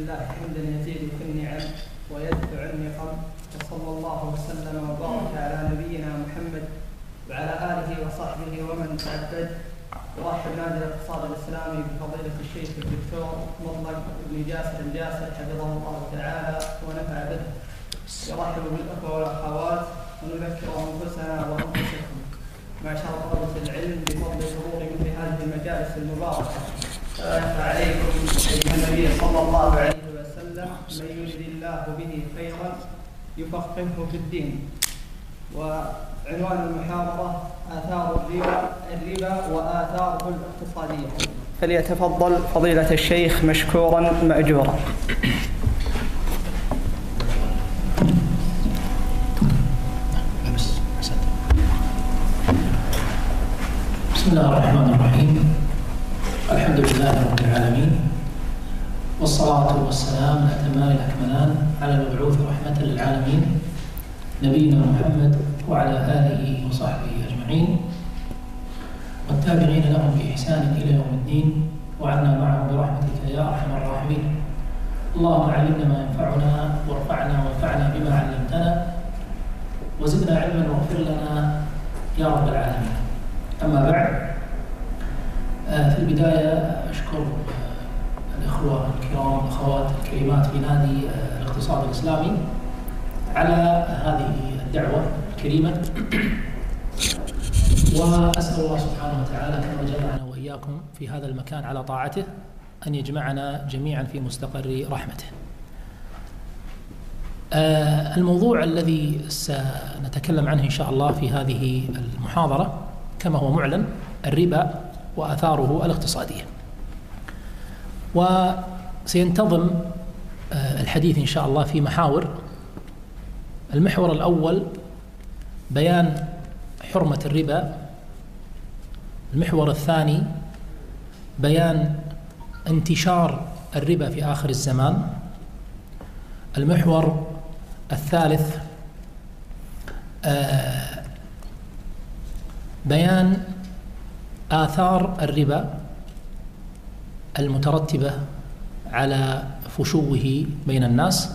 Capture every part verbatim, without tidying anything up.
لله حمدا يزيد في النعم ويدفع النقم، وصلى الله وسلم وبارك على نبينا محمد وعلى آله وصحبه ومن تعبد. ورحب نادي الاقتصاد الإسلامي بفضيلة الشيخ الدكتور مطلق بن جاسر الجاسر حفظه الله تعالى ونفع به. يرحب بالأخوة والأخوات ونذكر أنفسنا وأنفسكم معشر طلبة العلم بفضل حضور مثل هذه المجالس المباركة. فيخفى عليكم أيها النبي صلى الله عليه وسلم: من يرد الله به خيرا يفقهه في الدين. وعنوان المحاضرة: آثار الربا الربا وآثاره الاقتصادية. فليتفضل فضيلة الشيخ مشكورا مأجورا. بسم الله الرحمن الرحيم. الحمد لله رب العالمين، والصلاة والسلام الأتمان الأكملان على المبعوث رحمة للعالمين نبينا محمد وعلى آله وصحبه أجمعين والتابعين لهم بإحسان إلى يوم الدين، وعنا معهم برحمتك يا أرحم الراحمين. اللهم علمنا ما ينفعنا وارفعنا وانفعنا بما علمتنا وزدنا علما واغفر لنا يا رب العالمين. أما بعد، في البداية أشكر الإخوة الكرام والأخوات الكريمات في نادي الاقتصاد الإسلامي على هذه الدعوة الكريمة، وأسأل الله سبحانه وتعالى كما جمعنا وإياكم في هذا المكان على طاعته أن يجمعنا جميعا في مستقر رحمته. الموضوع الذي سنتكلم عنه إن شاء الله في هذه المحاضرة كما هو معلن: الربا وآثاره الاقتصادية. وسينتظم الحديث إن شاء الله في محاور. المحور الأول بيان حرمة الربا. المحور الثاني بيان انتشار الربا في آخر الزمان. المحور الثالث بيان آثار الربا المترتبة على فشوه بين الناس،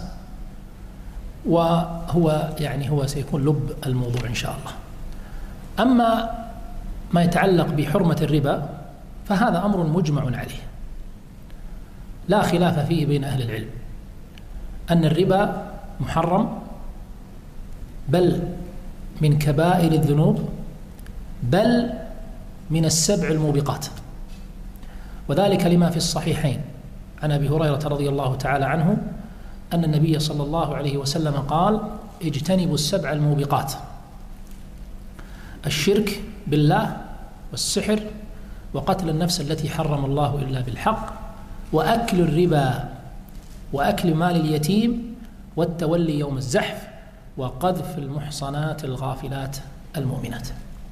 وهو يعني هو سيكون لب الموضوع إن شاء الله. أما ما يتعلق بحرمة الربا فهذا أمر مجمع عليه، لا خلاف فيه بين أهل العلم أن الربا محرم، بل من كبائر الذنوب، بل من السبع الموبقات. وذلك لما في الصحيحين عن أبي هريرة رضي الله تعالى عنه أن النبي صلى الله عليه وسلم قال: اجتنبوا السبع الموبقات: الشرك بالله، والسحر، وقتل النفس التي حرم الله إلا بالحق، وأكل الربا، وأكل مال اليتيم، والتولي يوم الزحف، وقذف المحصنات الغافلات المؤمنات.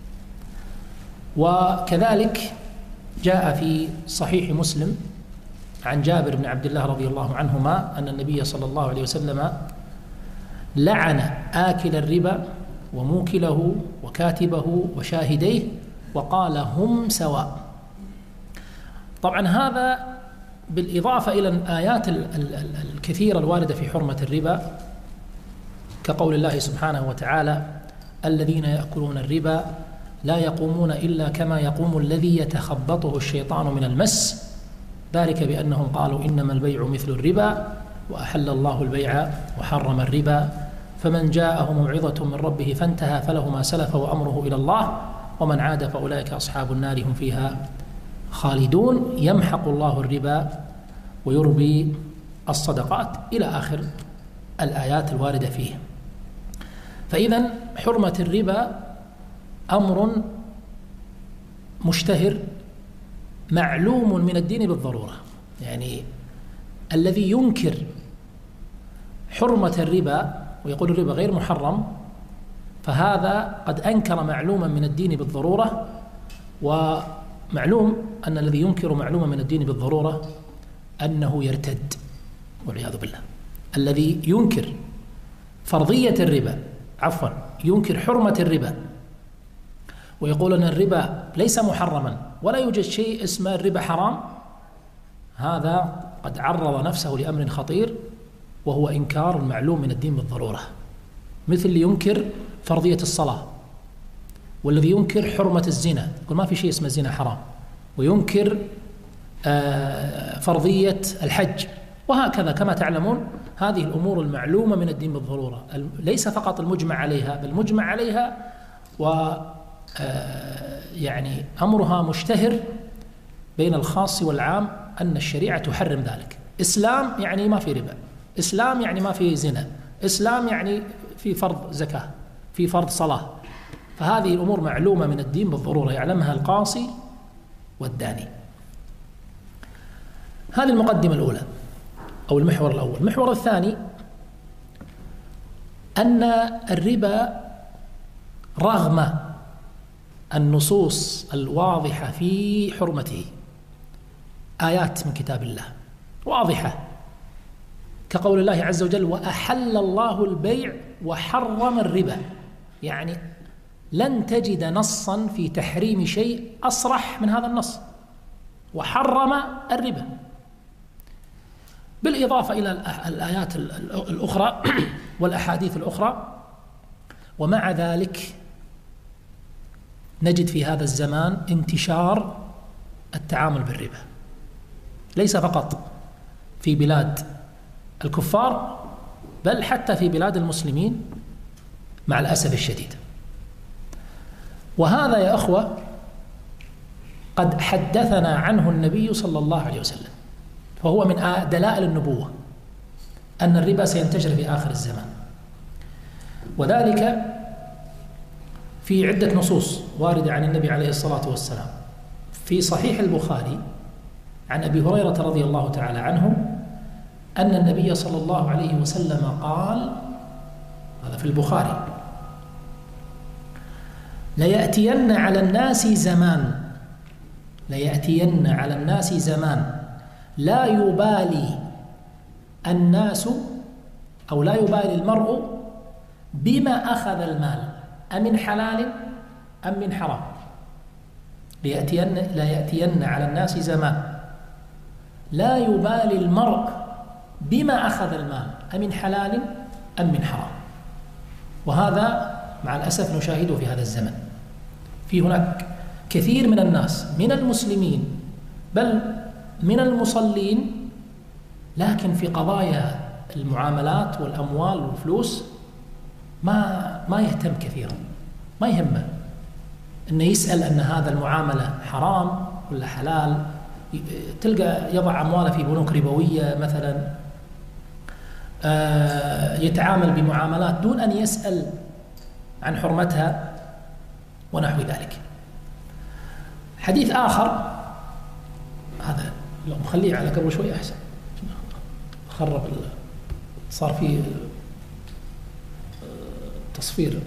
وكذلك جاء في صحيح مسلم عن جابر بن عبد الله رضي الله عنهما أن النبي صلى الله عليه وسلم لعن آكل الربا وموكله وكاتبه وشاهديه وقال: هم سواء. طبعا هذا بالإضافة إلى الآيات الكثيرة الواردة في حرمة الربا، كقول الله سبحانه وتعالى: الذين يأكلون الربا لا يقومون إلا كما يقوم الذي يتخبطه الشيطان من المس، ذلك بأنهم قالوا إنما البيع مثل الربا وأحل الله البيع وحرم الربا، فمن جاءه موعظة من ربه فانتهى فله ما سلف وأمره إلى الله ومن عاد فأولئك أصحاب النار هم فيها خالدون، يمحق الله الربا ويربي الصدقات، إلى آخر الآيات الواردة فيه. فإذن حرمة الربا أمر مشتهر معلوم من الدين بالضرورة. يعني الذي ينكر حرمة الربا ويقول الربا غير محرم فهذا قد أنكر معلوما من الدين بالضرورة. ومعلوم أن الذي ينكر معلوما من الدين بالضرورة أنه يرتد والعياذ بالله. الذي ينكر فرضية الربا عفوا ينكر حرمة الربا ويقول أن الربا ليس محرما ولا يوجد شيء اسمه الربا حرام، هذا فقد عرض نفسه لأمر خطير، وهو إنكار المعلوم من الدين بالضرورة، مثل اللي ينكر فرضية الصلاة، والذي ينكر حرمة الزنا، يقول ما في شيء اسمه الزنا حرام، وينكر فرضية الحج، وهكذا. كما تعلمون هذه الأمور المعلومة من الدين بالضرورة، ليس فقط المجمع عليها، بل مجمع عليها و يعني أمرها مشتهر بين الخاص والعام أن الشريعة تحرم ذلك. إسلام يعني ما في ربا، إسلام يعني ما في زنا، إسلام يعني في فرض زكاة، في فرض صلاة. فهذه الأمور معلومة من الدين بالضرورة، يعلمها القاصي والداني. هذه المقدمة الأولى أو المحور الأول. المحور الثاني أن الربا رغم النصوص الواضحة في حرمته، آيات من كتاب الله واضحة كقول الله عز وجل: وأحل الله البيع وحرم الربا، يعني لن تجد نصا في تحريم شيء أصرح من هذا النص، وحرم الربا، بالإضافة إلى الآيات الأخرى والأحاديث الأخرى. ومع ذلك نجد في هذا الزمان انتشار التعامل بالربا، ليس فقط في بلاد الكفار، بل حتى في بلاد المسلمين مع الأسف الشديد. وهذا يا أخوة قد حدثنا عنه النبي صلى الله عليه وسلم، فهو من دلائل النبوة أن الربا سينتشر في آخر الزمان، وذلك في عدة نصوص واردة عن النبي عليه الصلاة والسلام. في صحيح البخاري عن أبي هريرة رضي الله تعالى عنه أن النبي صلى الله عليه وسلم قال، هذا في البخاري: ليأتين على الناس زمان ليأتين على الناس زمان لا يبالي الناس أو لا يبالي المرء بما أخذ المال أمن حلال أم من حرام. ليأتين لا يأتين على الناس زمان لا يبالي المرء بما أخذ المال أمن حلال أم من حرام. وهذا مع الأسف نشاهده في هذا الزمن. في هناك كثير من الناس من المسلمين بل من المصلين، لكن في قضايا المعاملات والأموال والفلوس ما ما يهتم كثيرا، ما يهمه أنه يسأل أن هذا المعاملة حرام ولا حلال. تلقى يضع أمواله في بنوك ربوية مثلا، يتعامل بمعاملات دون أن يسأل عن حرمتها ونحو ذلك. حديث آخر، هذا لو مخليه على قبل شوي أحسن، خرب صار فيه تصفير.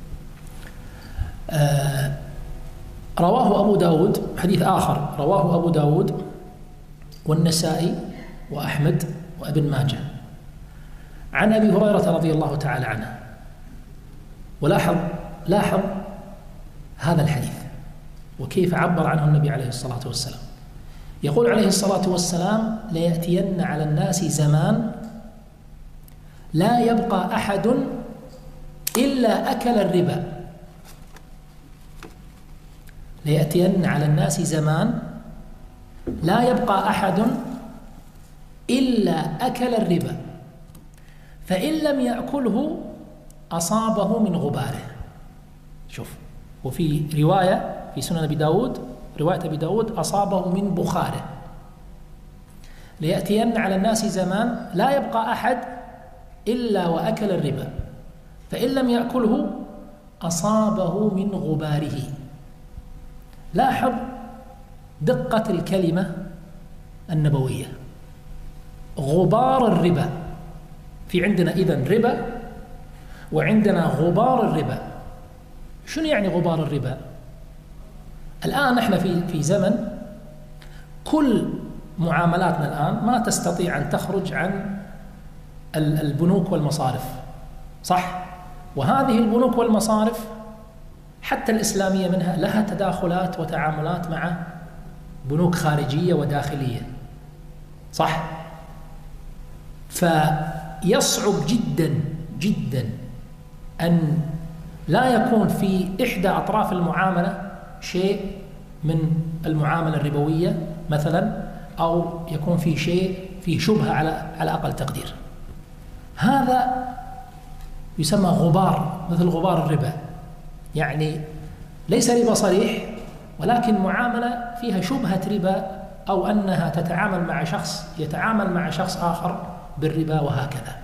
آه رواه أبو داود، حديث آخر رواه أبو داود والنسائي وأحمد وابن ماجه عن أبي هريرة رضي الله تعالى عنه. ولاحظ لاحظ هذا الحديث وكيف عبر عنه النبي عليه الصلاة والسلام. يقول عليه الصلاة والسلام: ليأتين على الناس زمان لا يبقى أحد إلا أكل الربا. ليأتين على الناس زمان لا يبقى أحد إلا أكل الربا، فإن لم يأكله أصابه من غباره. شوف، وفي رواية في سنن أبي داود، رواية أبي داود: أصابه من بخاره. ليأتين على الناس زمان لا يبقى أحد إلا وأكل الربا، فإن لم يأكله أصابه من غباره. لاحظ دقة الكلمة النبوية، غبار الربا. في عندنا إذن ربا وعندنا غبار الربا. شنو يعني غبار الربا؟ الآن نحن في في زمن كل معاملاتنا الآن ما تستطيع أن تخرج عن البنوك والمصارف، صح؟ وهذه البنوك والمصارف حتى الإسلامية منها لها تداخلات وتعاملات مع بنوك خارجية وداخلية، صح؟ فيصعب جدا جدا أن لا يكون في إحدى أطراف المعاملة شيء من المعاملة الربوية مثلا، أو يكون في شيء فيه شبهة على على أقل تقدير. هذا يسمى غبار، مثل غبار الربا، يعني ليس ربا صريح ولكن معاملة فيها شبهة ربا، أو أنها تتعامل مع شخص يتعامل مع شخص آخر بالربا وهكذا.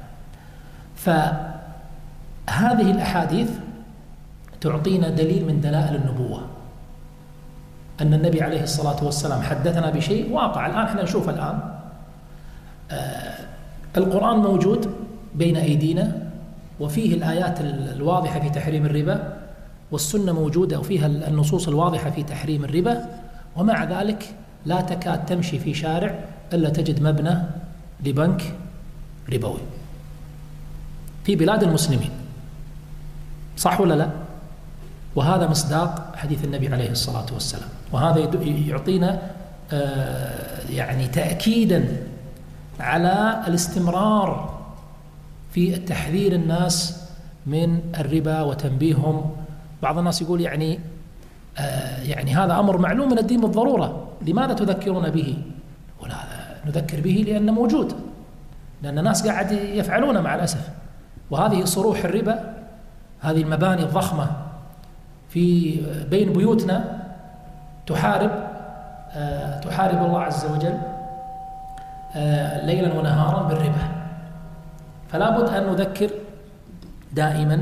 فهذه الأحاديث تعطينا دليل من دلائل النبوة أن النبي عليه الصلاة والسلام حدثنا بشيء واقع. الآن احنا نشوف الآن آه القرآن موجود بين أيدينا وفيه الآيات الواضحة في تحريم الربا، والسنة موجودة وفيها النصوص الواضحة في تحريم الربا، ومع ذلك لا تكاد تمشي في شارع إلا تجد مبنى لبنك ربوي في بلاد المسلمين. صح ولا لا؟ وهذا مصداق حديث النبي عليه الصلاة والسلام، وهذا يعطينا يعني تأكيدا على الاستمرار في التحذير الناس من الربا وتنبيههم. بعض الناس يقول يعني يعني هذا أمر معلوم من الدين بالضرورة، لماذا تذكرون به؟ ولا نذكر به لأنه موجود، لأن الناس قاعد يفعلونه مع الأسف. وهذه صروح الربا، هذه المباني الضخمة في بين بيوتنا تحارب آه تحارب الله عز وجل آه ليلا ونهارا بالربا. فلا بد أن نذكر دائما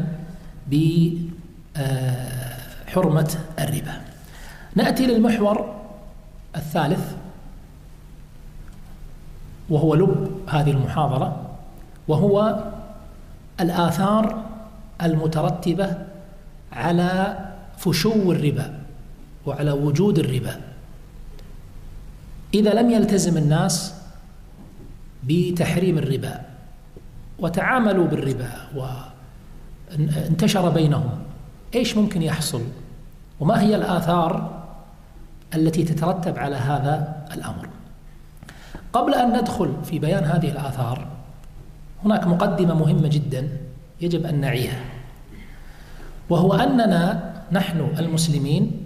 بحرمة الربا. نأتي للمحور الثالث وهو لب هذه المحاضرة، وهو الآثار المترتبة على فشو الربا وعلى وجود الربا إذا لم يلتزم الناس بتحريم الربا وتعاملوا بالربا وانتشر بينهم. إيش ممكن يحصل وما هي الآثار التي تترتب على هذا الأمر؟ قبل أن ندخل في بيان هذه الآثار هناك مقدمة مهمة جدا يجب أن نعيها، وهو أننا نحن المسلمين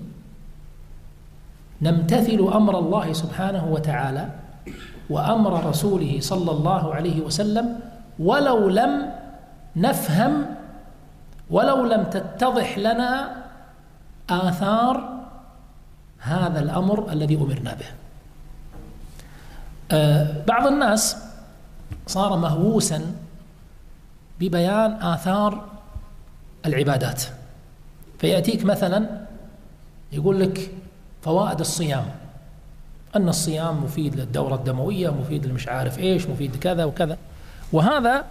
نمتثل أمر الله سبحانه وتعالى وأمر رسوله صلى الله عليه وسلم ولو لم نفهم ولو لم تتضح لنا آثار هذا الأمر الذي أمرنا به. آه بعض الناس صار مهووسا ببيان آثار العبادات، فيأتيك مثلا يقول لك فوائد الصيام، أن الصيام مفيد للدورة الدموية، مفيد للمش عارف إيش، مفيد كذا وكذا، وهذا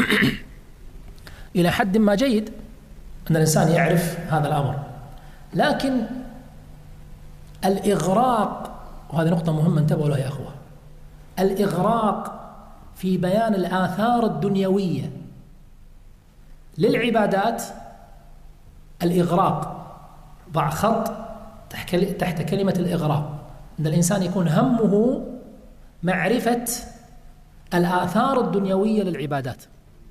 إلى حد ما جيد أن الإنسان يعرف هذا الأمر، لكن الإغراق، وهذه نقطة مهمة انتبهوا لها يا أخوة، الإغراق في بيان الآثار الدنيوية للعبادات، الإغراق، ضع خط تحت كلمة الإغراق، أن الإنسان يكون همه معرفة الآثار الدنيوية للعبادات.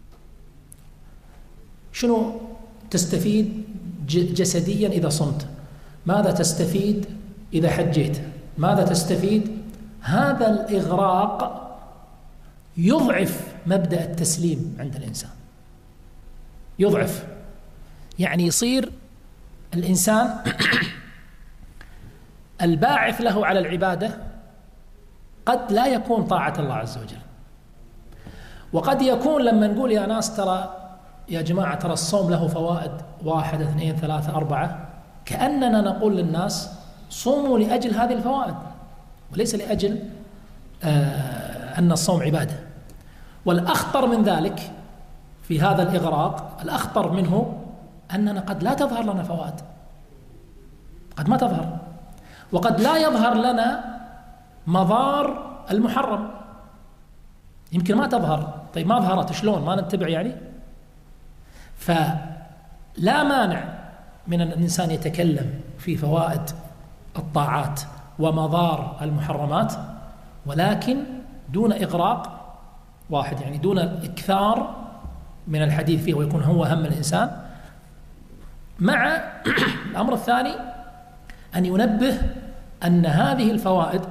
شنو تستفيد جسديا إذا صمت؟ ماذا تستفيد إذا حجيت؟ ماذا تستفيد؟ هذا الإغراق يضعف مبدأ التسليم عند الإنسان، يضعف، يعني يصير الإنسان الباعث له على العبادة قد لا يكون طاعة الله عز وجل، وقد يكون لما نقول يا ناس ترى يا جماعة ترى الصوم له فوائد واحد اثنين ثلاثة أربعة، كأننا نقول للناس صوموا لأجل هذه الفوائد وليس لأجل آه أن الصوم عبادة. والأخطر من ذلك في هذا الإغراق، الأخطر منه أننا قد لا تظهر لنا فوائد، قد ما تظهر، وقد لا يظهر لنا مضار المحرم، يمكن ما تظهر. طيب ما ظهرت شلون؟ ما نتبع يعني؟ فلا مانع من أن الإنسان يتكلم في فوائد الطاعات ومضار المحرمات، ولكن دون إغراق واحد يعني دون الإكثار من الحديث فيه ويكون هو هم الإنسان. مع الأمر الثاني أن ينبه أن هذه الفوائد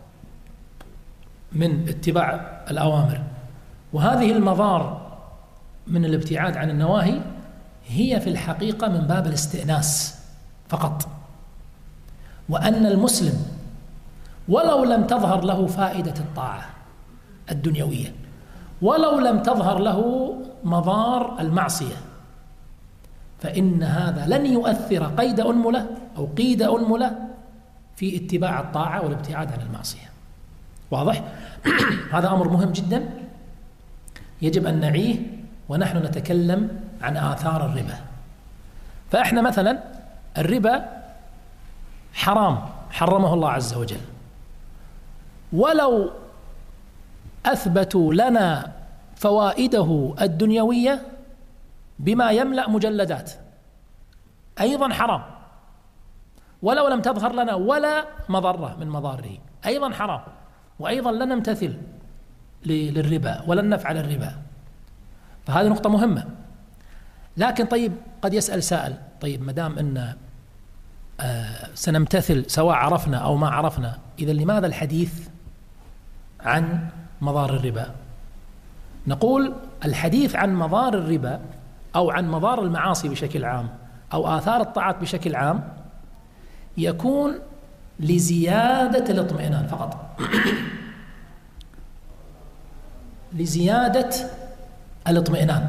من اتباع الأوامر وهذه المضار من الابتعاد عن النواهي هي في الحقيقة من باب الاستئناس فقط، وأن المسلم ولو لم تظهر له فائدة الطاعة الدنيوية، ولو لم تظهر له مضار المعصية، فإن هذا لن يؤثر قيد أنملة أو قيد أنملة في اتباع الطاعة والابتعاد عن المعصية. واضح؟ هذا أمر مهم جدا يجب أن نعيه ونحن نتكلم عن آثار الربا. فإحنا مثلا الربا حرام حرمه الله عز وجل، ولو أثبتوا لنا فوائده الدنيوية بما يملأ مجلدات أيضا حرام، ولو لم تظهر لنا ولا مضرة من مضاره أيضا حرام، وأيضا لن نمتثل للربا ولن نفعل الربا. فهذه نقطة مهمة. لكن طيب قد يسأل سائل، طيب مدام أن آه سنمتثل سواء عرفنا أو ما عرفنا، إذا لماذا الحديث عن مضار الربا؟ نقول الحديث عن مضار الربا أو عن مضار المعاصي بشكل عام أو آثار الطاعات بشكل عام يكون لزيادة الاطمئنان فقط لزيادة الاطمئنان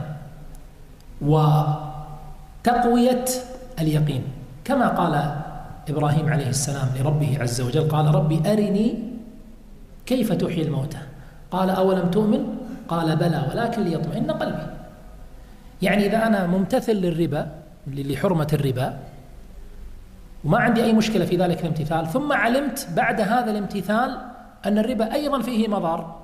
وتقوية اليقين، كما قال إبراهيم عليه السلام لربه عز وجل، قال ربي أرني كيف تحيي الموتى، قال أولم تؤمن، قال بلى ولكن ليطمئن قلبي. يعني إذا أنا ممتثل للربا لحرمة الربا وما عندي أي مشكلة في ذلك الامتثال، ثم علمت بعد هذا الامتثال أن الربا أيضا فيه مضار،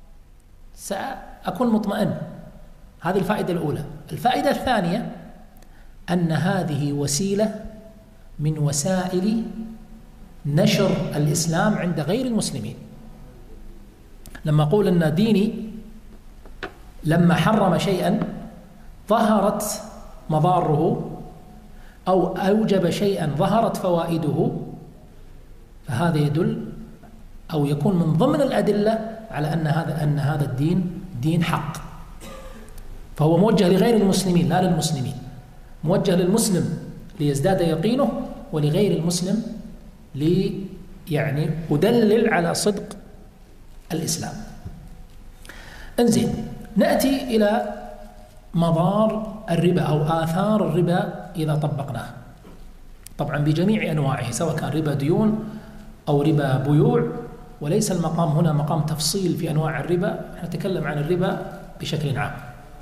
سأكون مطمئن. هذه الفائدة الأولى. الفائدة الثانية أن هذه وسيلة من وسائل نشر الإسلام عند غير المسلمين. لما أقول أن ديني لما حرم شيئا ظهرت مضاره أو أوجب شيئا ظهرت فوائده، فهذا يدل أو يكون من ضمن الأدلة على أن هذا أن هذا الدين دين حق. فهو موجه لغير المسلمين لا للمسلمين، موجه للمسلم ليزداد يقينه، ولغير المسلم لي يعني أدلل على صدق الإسلام. انزين نأتي إلى مضار الربا أو آثار الربا إذا طبقناه، طبعا بجميع أنواعه سواء كان ربا ديون أو ربا بيوع، وليس المقام هنا مقام تفصيل في أنواع الربا، نتكلم عن الربا بشكل عام.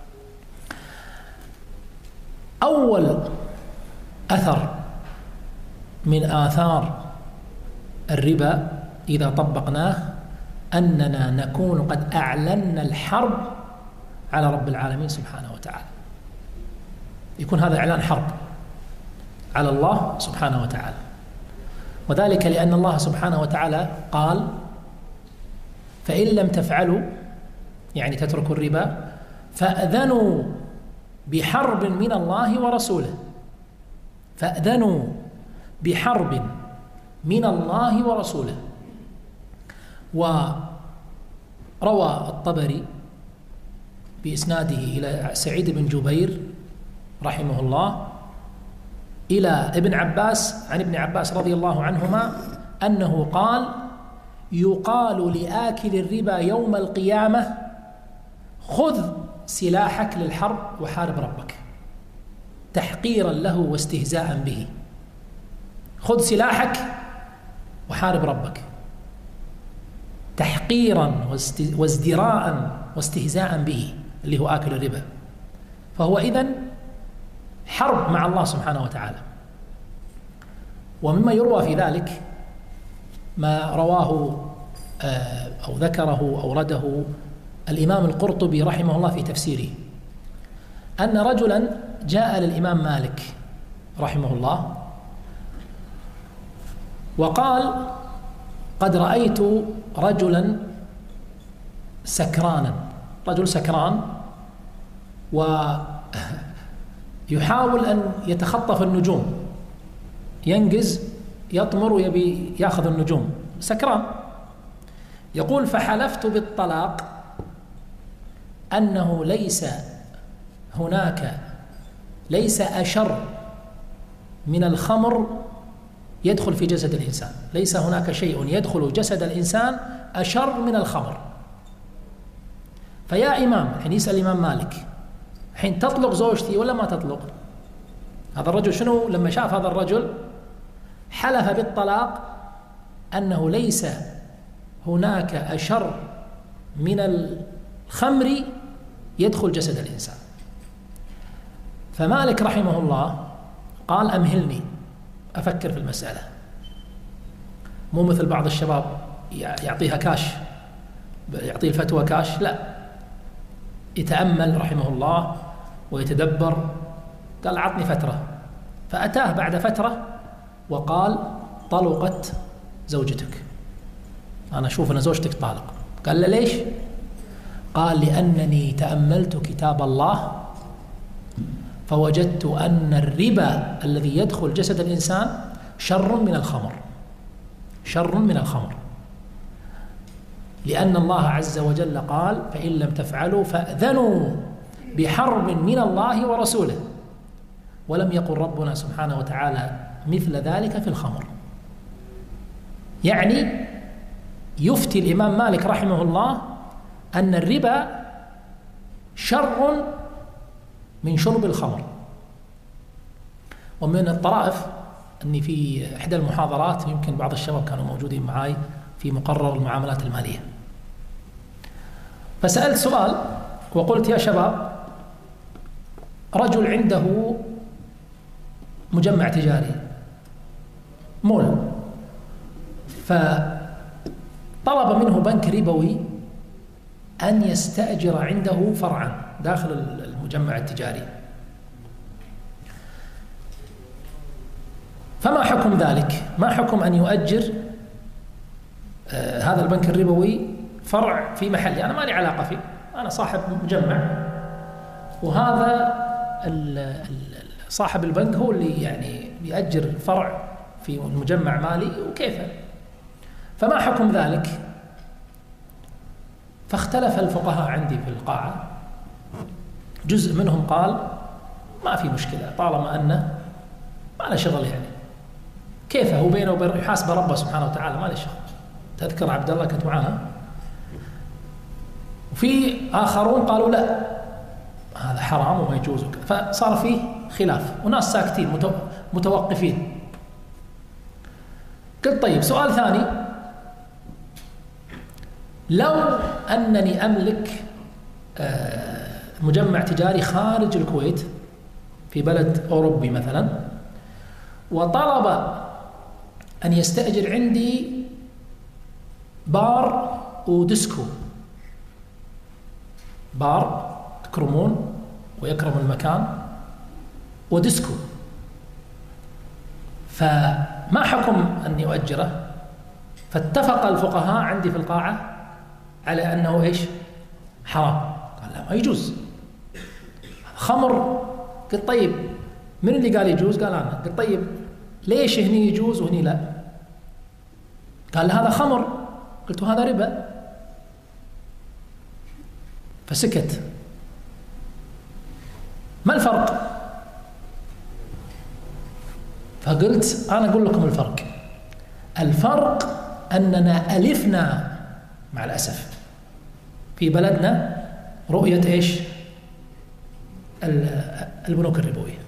أول أثر من آثار الربا إذا طبقناه أننا نكون قد أعلنا الحرب على رب العالمين سبحانه وتعالى. يكون هذا إعلان حرب على الله سبحانه وتعالى، وذلك لأن الله سبحانه وتعالى قال فإن لم تفعلوا يعني تتركوا الربا فأذنوا بحرب من الله ورسوله، فأذنوا بحرب من الله ورسوله. وروى الطبري بإسناده إلى سعيد بن جبير رحمه الله إلى ابن عباس عن ابن عباس رضي الله عنهما أنه قال يقال لآكل الربا يوم القيامة خذ سلاحك للحرب وحارب ربك، تحقيرا له واستهزاء به. خذ سلاحك وحارب ربك تحقيرا وازدراء واستهزاء به، اللي هو آكل الربا. فهو إذن حرب مع الله سبحانه وتعالى. ومما يروى في ذلك ما رواه أو ذكره أورده الإمام القرطبي رحمه الله في تفسيره، أن رجلا جاء للإمام مالك رحمه الله وقال قد رأيت رجلا سكرانا رجل سكران ويحاول أن يتخطف النجوم، ينقز يطمر ويبي يأخذ النجوم، سكران. يقول: فحلفت بالطلاق أنه ليس هناك ليس أشر من الخمر يدخل في جسد الإنسان، ليس هناك شيء يدخل جسد الإنسان أشر من الخمر. فيا إمام، حين يسأل الإمام مالك: حين تطلق زوجتي ولا ما تطلق؟ هذا الرجل شنو لما شاف هذا الرجل حلف بالطلاق أنه ليس هناك أشر من الخمر يدخل جسد الإنسان. فمالك رحمه الله قال: أمهلني أفكر في المسألة. مو مثل بعض الشباب يعطيها كاش، يعطيه الفتوى كاش، لا، يتأمل رحمه الله ويتدبر. قال: أعطني فترة. فأتاه بعد فترة وقال: طلقت زوجتك، أنا أشوف أن زوجتك طالق. قال له: ليش؟ قال: لأنني تأملت كتاب الله فوجدت أن الربا الذي يدخل جسد الإنسان شر من الخمر، شر من الخمر، لأن الله عز وجل قال: فإن لم تفعلوا فأذنوا بحرب من الله ورسوله. ولم يقل ربنا سبحانه وتعالى مثل ذلك في الخمر. يعني يفتي الإمام مالك رحمه الله أن الربا شر من شرب الخمر. ومن الطرائف أني في إحدى المحاضرات، يمكن بعض الشباب كانوا موجودين معي في مقرر المعاملات المالية، فسألت سؤال وقلت: يا شباب، رجل عنده مجمع تجاري، مول، فطلب منه بنك ربوي أن يستأجر عنده فرعا داخل المجمع التجاري، فما حكم ذلك؟ ما حكم أن يؤجر آه هذا البنك الربوي فرع في محلي؟ أنا ما لي علاقة فيه، أنا صاحب مجمع، وهذا ال ال صاحب البنك هو اللي يعني يأجر فرع في المجمع مالي، وكيفه؟ فما حكم ذلك؟ فاختلف الفقهاء عندي في القاعة. جزء منهم قال: ما في مشكلة طالما أنه ما له شغل، يعني كيفه هو بينه وبين يحاسب ربه سبحانه وتعالى، ما له شغل. تذكر عبد الله كنت معنا. وفي آخرون قالوا: لا، هذا حرام وما يجوز. فصار فيه خلاف وناس ساكتين متوقفين. قلت: طيب، سؤال ثاني، لو أنني أملك مجمع تجاري خارج الكويت في بلد أوروبي مثلا، وطلب أن يستأجر عندي بار وديسكو، بار تكرمون ويكرم المكان وديسكو، فما حكم أن يؤجره؟ فاتفق الفقهاء عندي في القاعة على أنه إيش؟ حرام. قال: لا، ما يجوز، خمر. قلت: طيب، من اللي قال يجوز؟ قال: أنا. قلت: طيب، ليش هني يجوز وهني لا؟ قال: هذا خمر. قلت: هذا ربا. فسكت. ما الفرق؟ فقلت: أنا أقول لكم الفرق. الفرق أننا ألفنا مع الأسف في بلدنا رؤية إيش؟ البنوك الربوية،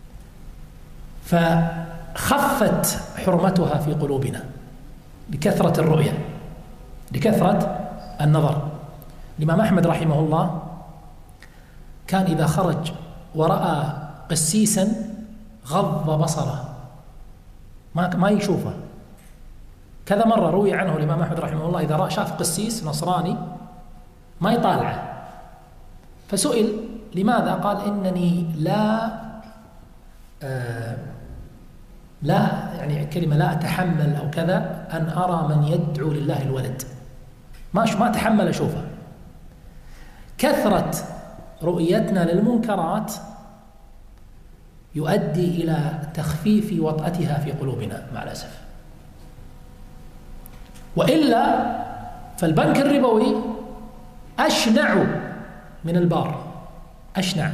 فخفت حرمتها في قلوبنا لكثرة الرؤية، لكثرة النظر. الإمام أحمد رحمه الله كان إذا خرج ورأى قسيسا غض بصره، ما ما يشوفه. كذا مرة روي عنه الإمام أحمد رحمه الله إذا رأى شاف قسيس نصراني ما يطالعه، فسئل: لماذا؟ قال: إنني لا آه لا يعني كلمة لا أتحمل أو كذا أن أرى من يدعو لله الولد، ما ما أتحمل أشوفه. كثرة رؤيتنا للمنكرات يؤدي إلى تخفيف وطأتها في قلوبنا مع الأسف. وإلا فالبنك الربوي أشنع من البار، أشنع،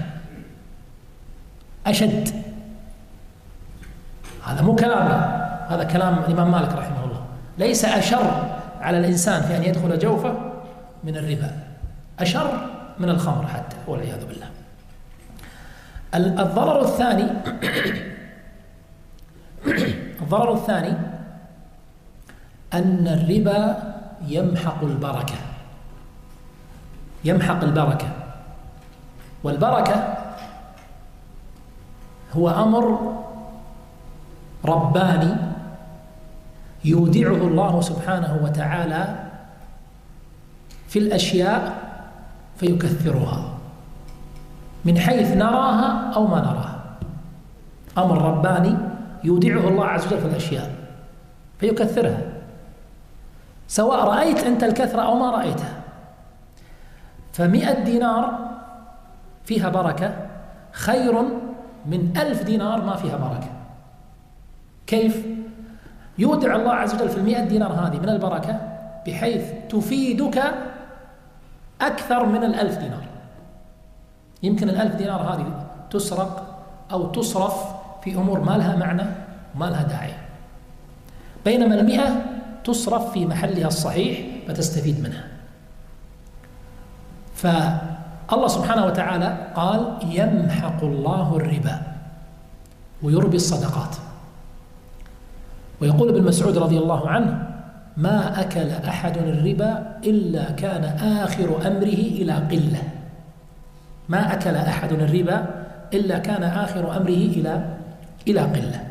أشد. هذا مو كلامي، هذا كلام الإمام مالك رحمه الله. ليس أشر على الإنسان في أن يدخل جوفه من الربا، أشر من الخمر حتى، والعياذ بالله. الضرر الثاني الضرر الثاني أن الربا يمحق البركة، يمحق البركة. والبركة هو أمر رباني يودعه الله سبحانه وتعالى في الأشياء فيكثرها من حيث نراها أو ما نراها. أمر رباني يودعه الله عز وجل في الأشياء فيكثرها، سواء رأيت أنت الكثرة أو ما رأيتها. فمئة دينار فيها بركة خير من ألف دينار ما فيها بركة. كيف؟ يودع الله عز وجل في المئة دينار هذه من البركة بحيث تفيدك أكثر من الألف دينار. يمكن الألف دينار هذه تسرق أو تصرف في أمور ما لها معنى وما لها داعي، بينما المئة تصرف في محلها الصحيح فتستفيد منها. فالله سبحانه وتعالى قال يمحق الله الربا ويربي الصدقات. ويقول ابن مسعود رضي الله عنه ما أكل أحد الربا إلا كان آخر أمره إلى قلة. ما أكل أحد الربا إلا كان آخر أمره إلى إلى قلة.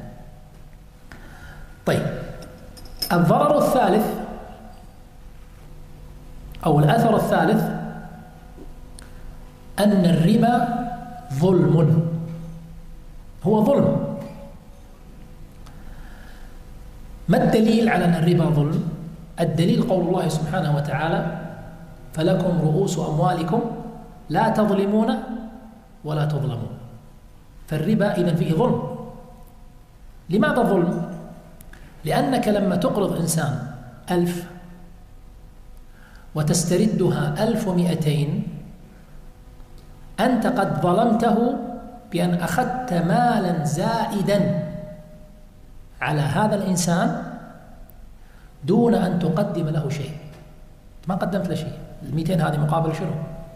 طيب، الضرر الثالث أو الأثر الثالث أن الربا ظلم، هو ظلم. ما الدليل على أن الربا ظلم؟ الدليل قول الله سبحانه وتعالى فلكم رؤوس أموالكم لا تظلمون ولا تظلمون. فالربا إذن فيه ظلم. لماذا ظلم؟ لأنك لما تقرض إنسان ألف وتستردها ألف ومئتين أنت قد ظلمته بأن أخذت مالا زائدا على هذا الإنسان دون أن تقدم له شيء. ما قدمت له شيء. المئتين هذه مقابل شنو؟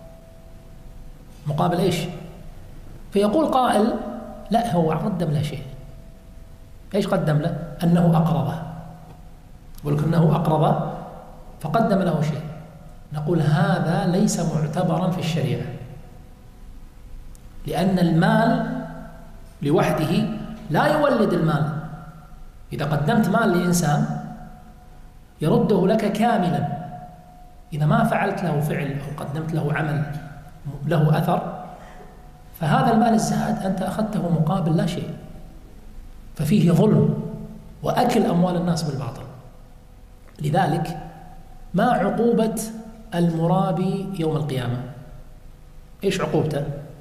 مقابل إيش؟ فيقول قائل لا، هو قدم له شيء. إيش قدم له؟ أنه أقرضه. يقول لك أنه أقرضه فقدم له شيء. نقول هذا ليس معتبرا في الشريعة، لأن المال لوحده لا يولد المال. إذا قدمت مال لإنسان يرده لك كاملا، إذا ما فعلت له فعل أو قدمت له عمل له أثر فهذا المال الزائد أنت أخذته مقابل لا شيء. ففيه ظلم وأكل أموال الناس بالباطل. لذلك ما عقوبة المرابي يوم القيامة؟ إيش عقوبته؟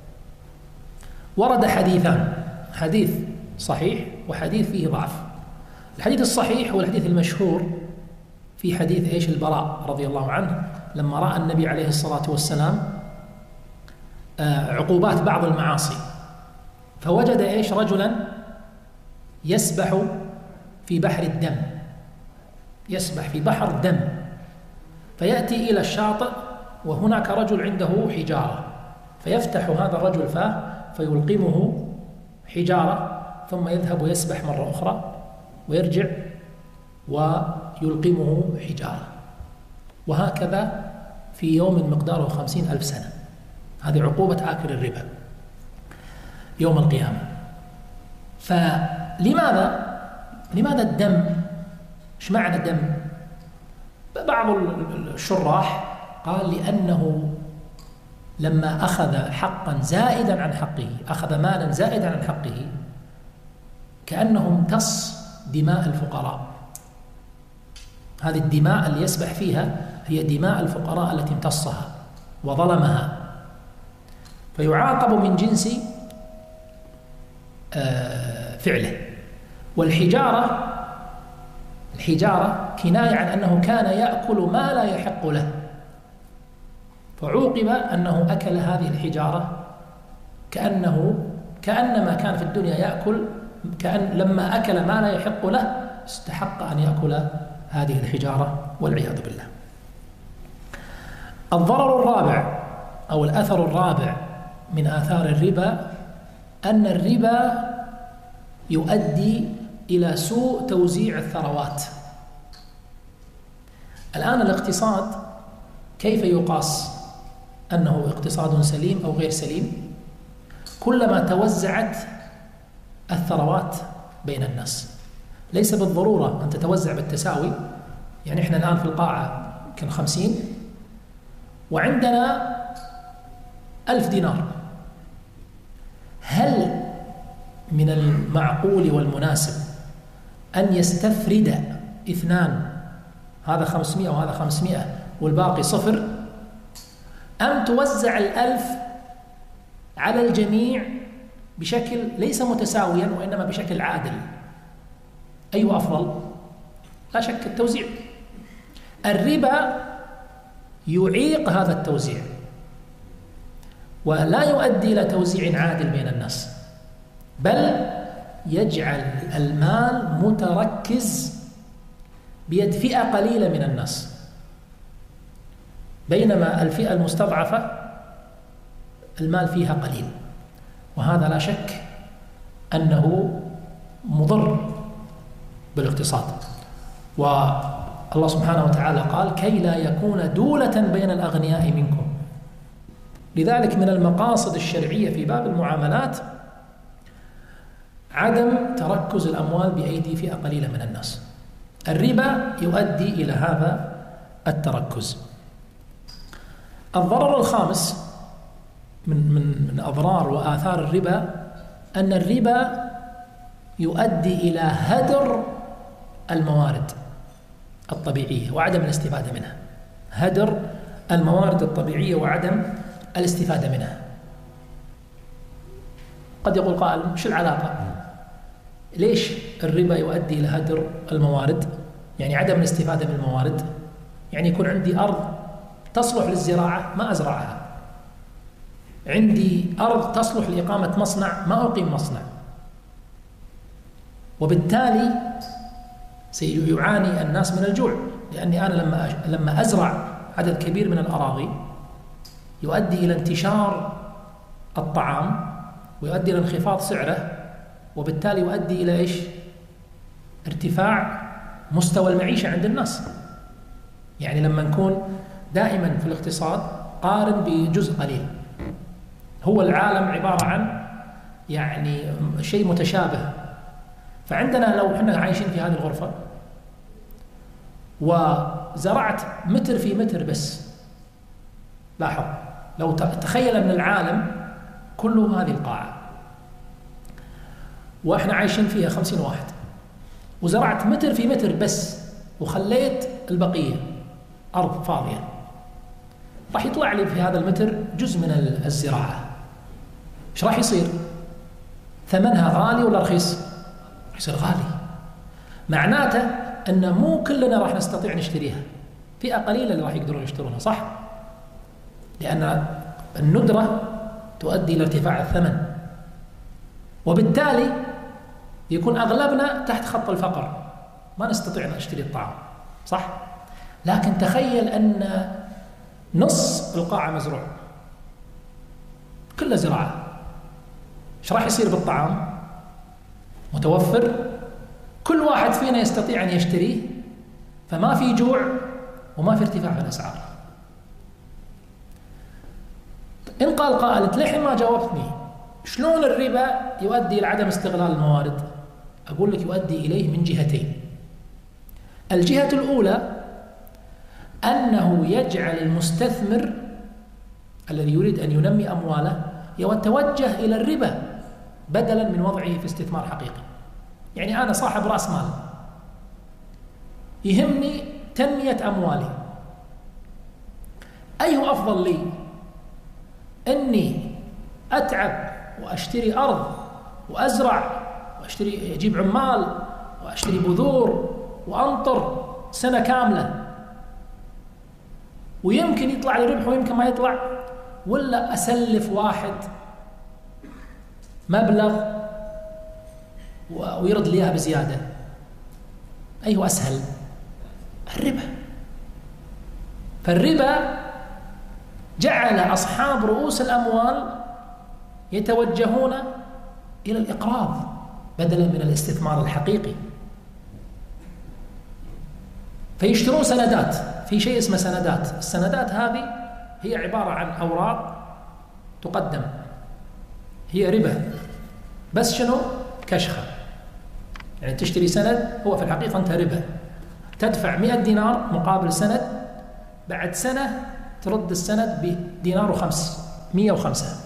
ورد حديثان، حديث صحيح وحديث فيه ضعف. الحديث الصحيح هو الحديث المشهور في حديث إيش البراء رضي الله عنه لما رأى النبي عليه الصلاة والسلام عقوبات بعض المعاصي، فوجد إيش رجلا يسبح في بحر الدم، يسبح في بحر الدم، فيأتي إلى الشاطئ وهناك رجل عنده حجارة، فيفتح هذا الرجل فاه فيلقمه حجارة ثم يذهب ويسبح مرة أخرى ويرجع ويلقمه حجارة، وهكذا في يوم مقداره خمسين ألف سنة. هذه عقوبة آكل الربا يوم القيامة. فلماذا لماذا الدم؟ ايش معنى الدم؟ بعض الشراح قال لأنه لما أخذ حقا زائدا عن حقه، أخذ مالا زائدا عن حقه، كأنه امتص دماء الفقراء. هذه الدماء اللي يسبح فيها هي دماء الفقراء التي امتصها وظلمها فيعاقب من جنس فعله. والحجارة الحجارة كناية عن أنه كان يأكل ما لا يحق له، فعوقب أنه أكل هذه الحجارة كأنه كأنما كان في الدنيا يأكل، كأن لما أكل ما لا يحق له استحق أن يأكل هذه الحجارة والعياذ بالله. الضرر الرابع أو الأثر الرابع من آثار الربا أن الربا يؤدي إلى سوء توزيع الثروات. الآن الاقتصاد كيف يقاس أنه اقتصاد سليم أو غير سليم؟ كلما توزعت الثروات بين الناس، ليس بالضرورة أن تتوزع بالتساوي. يعني إحنا الآن في القاعة كان خمسين وعندنا ألف دينار، هل من المعقول والمناسب أن يستفرد اثنان هذا خمسمائة وهذا خمسمائة والباقي صفر، أم توزع الألف على الجميع بشكل ليس متساويا وإنما بشكل عادل؟ أي أفضل؟ لا شك التوزيع. الربا يعيق هذا التوزيع ولا يؤدي إلى توزيع عادل بين الناس، بل يجعل المال متركز بيد فئة قليلة من الناس، بينما الفئة المستضعفة المال فيها قليل، وهذا لا شك أنه مضر بالاقتصاد. والله سبحانه وتعالى قال: كي لا يكون دولة بين الأغنياء منكم. لذلك من المقاصد الشرعية في باب المعاملات عدم تركز الأموال بأيدي فئة قليلة من الناس. الربا يؤدي إلى هذا التركز. الضرر الخامس من من من أضرار وآثار الربا أن الربا يؤدي إلى هدر الموارد الطبيعية وعدم الاستفادة منها. هدر الموارد الطبيعية وعدم الاستفادة منها. قد يقول قائل: مش العلاقة؟ ليش الربا يؤدي إلى هدر الموارد؟ يعني عدم الاستفادة من الموارد، يعني يكون عندي أرض تصلح للزراعة ما أزرعها، عندي أرض تصلح لإقامة مصنع ما أقيم مصنع، وبالتالي سيعاني الناس من الجوع، لأني أنا لما لما أزرع عدد كبير من الأراضي يؤدي إلى انتشار الطعام ويؤدي إلى انخفاض سعره، وبالتالي يؤدي إلى إيش؟ ارتفاع مستوى المعيشة عند الناس. يعني لما نكون دائما في الاقتصاد قارن بجزء قليل، هو العالم عبارة عن يعني شيء متشابه. فعندنا لو احنا عايشين في هذه الغرفة وزرعت متر في متر بس، لاحظ لو تخيل أن العالم كله هذه القاعة وإحنا عايشين فيها خمسين واحد، وزرعت متر في متر بس وخليت البقية أرض فاضية، راح يطلع لي في هذا المتر جزء من الزراعة. إيش راح يصير؟ ثمنها غالي ولا رخيص؟ راح يصير غالي. معناته أن مو كلنا راح نستطيع نشتريها، فئة قليلة اللي راح يقدرون يشترونها، صح؟ لأن الندرة تؤدي إلى ارتفاع الثمن، وبالتالي يكون أغلبنا تحت خط الفقر، ما نستطيع أن نشتري الطعام، صح؟ لكن تخيل أن نص القاعة مزروع، كلها زراعة، إيش راح يصير بالطعام؟ متوفر، كل واحد فينا يستطيع أن يشتريه، فما في جوع وما في ارتفاع في الأسعار. إن قال قائل: ليه ما جاوبتني؟ شلون الربا يؤدي إلى عدم استغلال الموارد؟ أقول لك يؤدي إليه من جهتين. الجهة الأولى أنه يجعل المستثمر الذي يريد أن ينمي أمواله يتوجه إلى الربا بدلا من وضعه في استثمار حقيقي. يعني أنا صاحب رأس مال، يهمني تنمية أموالي، أيه أفضل لي؟ أني أتعب وأشتري أرض وأزرع وأشتري أجيب عمال وأشتري بذور وأنطر سنة كاملة ويمكن يطلع لي ربح ويمكن ما يطلع، ولا أسلف واحد مبلغ ويرد لي إياها بزيادة؟ أيه أسهل؟ الربا. فالربا جعل أصحاب رؤوس الأموال يتوجهون إلى الإقراض بدلا من الاستثمار الحقيقي، فيشترون سندات. في شيء اسمه سندات. السندات هذه هي عبارة عن أوراق تقدم، هي ربا بس شنو؟ كشخة. يعني تشتري سند، هو في الحقيقة أنت ربا، تدفع مئة دينار مقابل سند، بعد سنة ترد السند بدينار وخمس مئة وخمسة.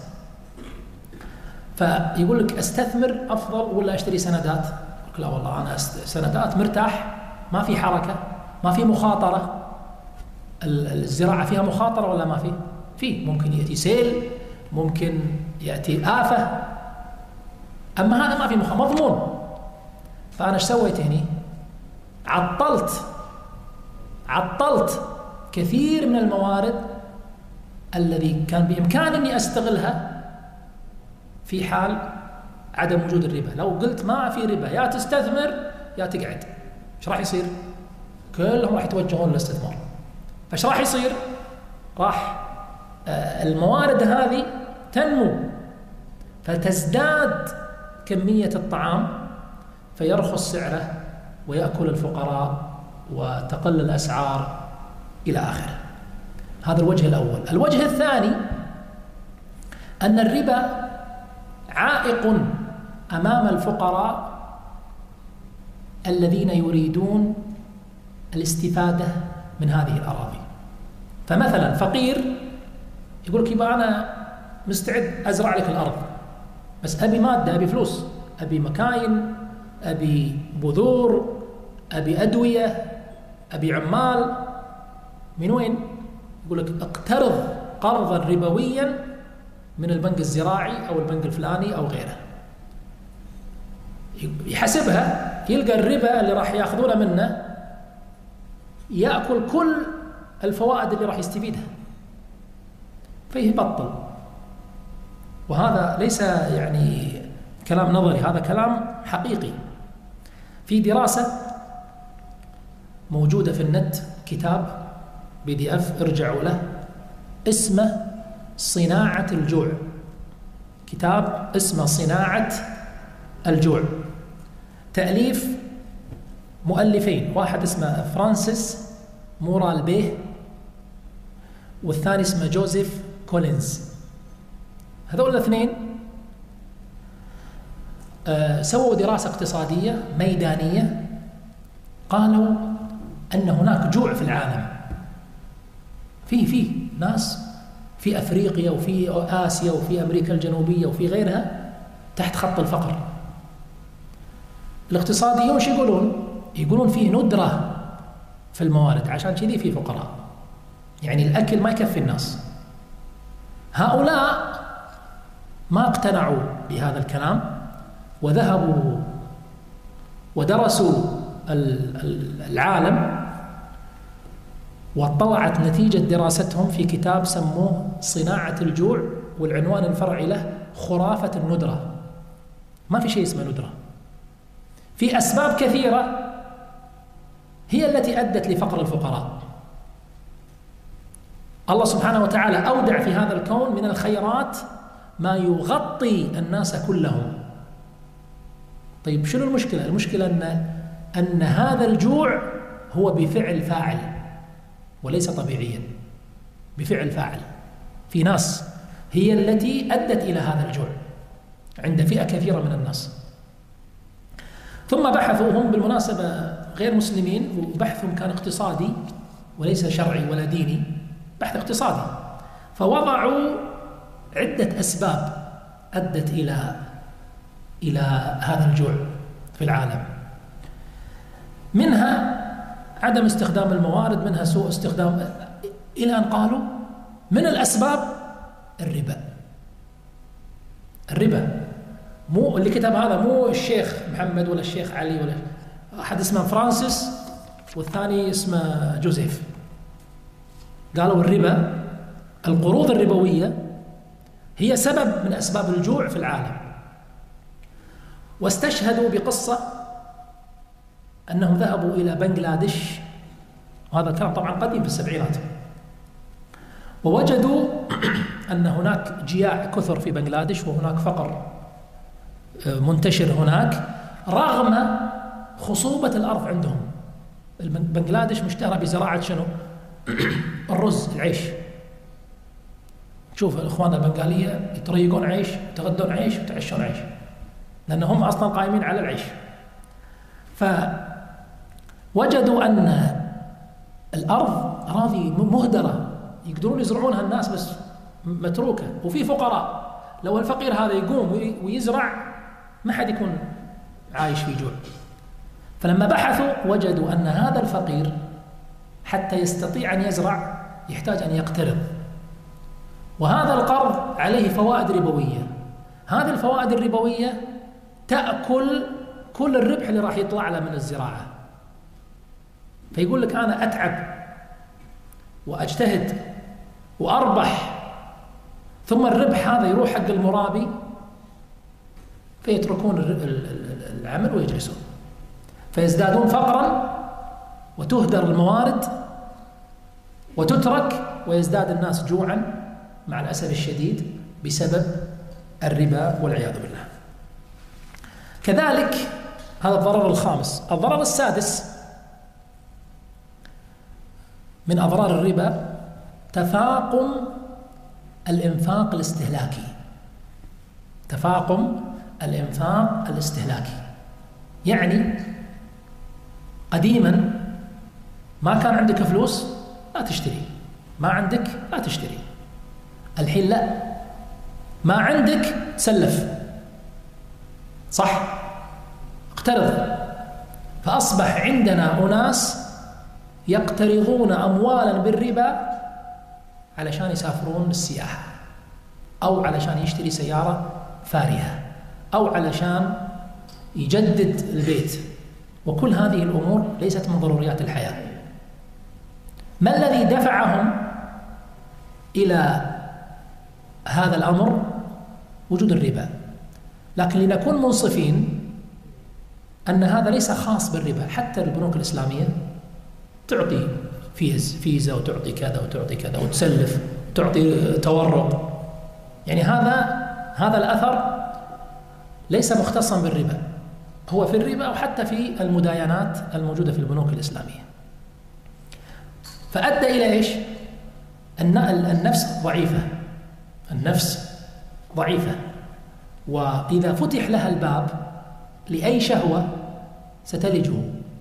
فيقول لك استثمر أفضل ولا أشتري سندات؟ لا والله أنا سندات مرتاح، ما في حركة، ما في مخاطرة. الزراعة فيها مخاطرة ولا ما في؟ في، ممكن يأتي سيل، ممكن يأتي آفة، أما هذا ما في مخاطرة، مضمون. فأنا ايش سويت هنا؟ عطلت عطلت كثير من الموارد الذي كان بإمكاني أني أستغلها في حال عدم وجود الربا. لو قلت ما في ربا، يا تستثمر يا تقعد، ايش راح يصير؟ كلهم راح يتوجهون للاستثمار. فايش راح يصير؟ راح آه الموارد هذه تنمو، فتزداد كمية الطعام فيرخص سعره ويأكل الفقراء وتقل الأسعار إلى آخره. هذا الوجه الأول. الوجه الثاني أن الربا عائق أمام الفقراء الذين يريدون الاستفادة من هذه الأراضي. فمثلا فقير يقول لك يبقى أنا مستعد أزرع لك الأرض، بس أبي مادة، أبي فلوس، أبي مكاين، أبي بذور، أبي أدوية، أبي عمال. من وين؟ يقول لك اقترض قرضا ربويا من البنك الزراعي أو البنك الفلاني أو غيره. يحسبها، يلقى الربا اللي راح ياخذونه منه يأكل كل الفوائد اللي راح يستفيدها، فيبطل. وهذا ليس يعني كلام نظري، هذا كلام حقيقي. في دراسة موجودة في النت، كتاب بي دي اف، ارجعوا له، اسمه صناعة الجوع. كتاب اسمه صناعة الجوع، تأليف مؤلفين، واحد اسمه فرانسيس مورال بيه والثاني اسمه جوزيف كولينز. هذول الاثنين آه سووا دراسة اقتصادية ميدانية، قالوا أن هناك جوع في العالم، في في ناس في أفريقيا وفي آسيا وفي أمريكا الجنوبية وفي غيرها تحت خط الفقر. الاقتصاديون شو يقولون؟ يقولون فيه ندرة في الموارد، عشان كذي في فقراء، يعني الأكل ما يكفي الناس. هؤلاء ما اقتنعوا بهذا الكلام وذهبوا ودرسوا العالم، وطلعت نتيجة دراستهم في كتاب سموه صناعة الجوع، والعنوان الفرعي له خرافة الندرة. ما في شيء اسمه ندرة، في أسباب كثيرة هي التي أدت لفقر الفقراء. الله سبحانه وتعالى أودع في هذا الكون من الخيرات ما يغطي الناس كلهم. طيب شنو المشكلة؟ المشكلة أن أن هذا الجوع هو بفعل فاعل وليس طبيعيا، بفعل فاعل. في ناس هي التي أدت إلى هذا الجوع عند فئة كثيرة من الناس. ثم بحثوا هم بالمناسبة غير مسلمين، وبحثهم كان اقتصادي وليس شرعي ولا ديني، بحث اقتصادي. فوضعوا عدة أسباب أدت إلى إلى هذا الجوع في العالم، منها عدم استخدام الموارد، منها سوء استخدام، إلى أن قالوا من الأسباب الربا. الربا. مو اللي كتب هذا مو الشيخ محمد ولا الشيخ علي ولا أحد اسمه فرانسيس والثاني اسمه جوزيف. قالوا الربا، القروض الربوية هي سبب من أسباب الجوع في العالم، واستشهدوا بقصة أنهم ذهبوا إلى بنغلاديش، وهذا كان طبعا قديم في السبعينات، ووجدوا أن هناك جياع كثر في بنغلاديش وهناك فقر منتشر هناك رغم خصوبة الأرض عندهم. بنغلاديش مشتهرة بزراعة شنو؟ الرز، العيش. شوف الإخوان البنغالية يتريقون عيش، يتغدون عيش ويتعشون عيش، لأنهم أصلا قائمين على العيش. فوجدوا أن الأرض أراضي مهدرة يقدرون يزرعونها الناس بس متروكة، وفي فقراء. لو الفقير هذا يقوم ويزرع ما حد يكون عايش في جوع. فلما بحثوا وجدوا أن هذا الفقير حتى يستطيع أن يزرع يحتاج أن يقترض، وهذا القرض عليه فوائد ربوية. هذه الفوائد الربوية تأكل كل الربح اللي راح يطلع له من الزراعة. فيقول لك أنا أتعب وأجتهد وأربح، ثم الربح هذا يروح حق المرابي فيتركون العمل ويجلسون، فيزدادون فقرا وتهدر الموارد وتترك، ويزداد الناس جوعا مع الأسف الشديد بسبب الربا والعياذ بالله. كذلك هذا الضرر الخامس. الضرر السادس من أضرار الربا تفاقم الإنفاق الاستهلاكي. تفاقم الإنفاق الاستهلاكي يعني قديما ما كان عندك فلوس لا تشتري، ما عندك لا تشتري. الحين لا، ما عندك سلف، صح، اقترض. فأصبح عندنا أناس يقترضون أموالا بالربا علشان يسافرون السياحة، أو علشان يشتري سيارة فارهة، أو علشان يجدد البيت. وكل هذه الأمور ليست من ضروريات الحياة. ما الذي دفعهم إلى هذا الأمر؟ وجود الربا. لكن لنكون منصفين أن هذا ليس خاص بالربا. حتى البنوك الإسلامية تعطي فيز فيزا وتعطي كذا وتعطي كذا وتسلف تعطي تورق. يعني هذا هذا الأثر ليس مختصا بالربا، هو في الربا وحتى في المداينات الموجودة في البنوك الإسلامية. فأدى إلى إيش؟ أن النفس ضعيفة، النفس ضعيفة، وإذا فتح لها الباب لأي شهوة ستلجه.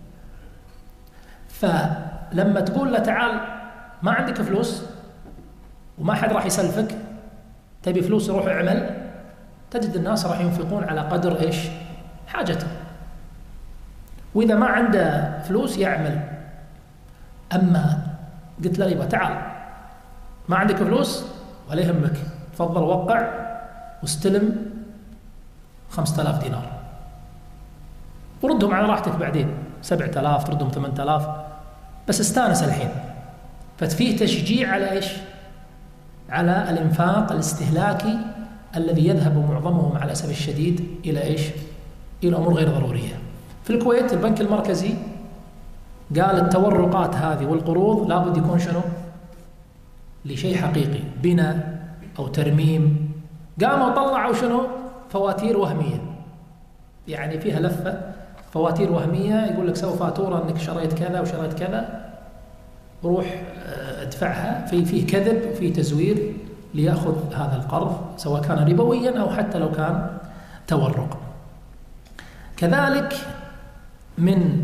فلما تقول له تعال ما عندك فلوس وما حد راح يسلفك، تبي فلوس روح اعمل، تجد الناس راح ينفقون على قدر إيش؟ حاجته. وإذا ما عنده فلوس يعمل. أما قلت له يبا تعال ما عندك فلوس ولا يهمك، تفضل وقع واستلم خمسة آلاف دينار وردهم على راحتك بعدين، سبعة آلاف تردهم ثمانية آلاف، بس استانس الحين. ففيه تشجيع على إيش؟ على الإنفاق الاستهلاكي الذي يذهب معظمه مع الأسف الشديد إلى إيش؟ إلى أمور غير ضرورية. في الكويت البنك المركزي قال التورقات هذه والقروض لابد يكون شنو؟ لشيء حقيقي، بناء أو ترميم. قاموا طلعوا شنو؟ فواتير وهمية، يعني فيها لفة، فواتير وهمية. يقول لك سوى فاتورة أنك شريت كذا وشريت كذا، روح ادفعها. في فيه كذب وفيه تزوير ليأخذ هذا القرض، سواء كان ربويا أو حتى لو كان تورق. كذلك من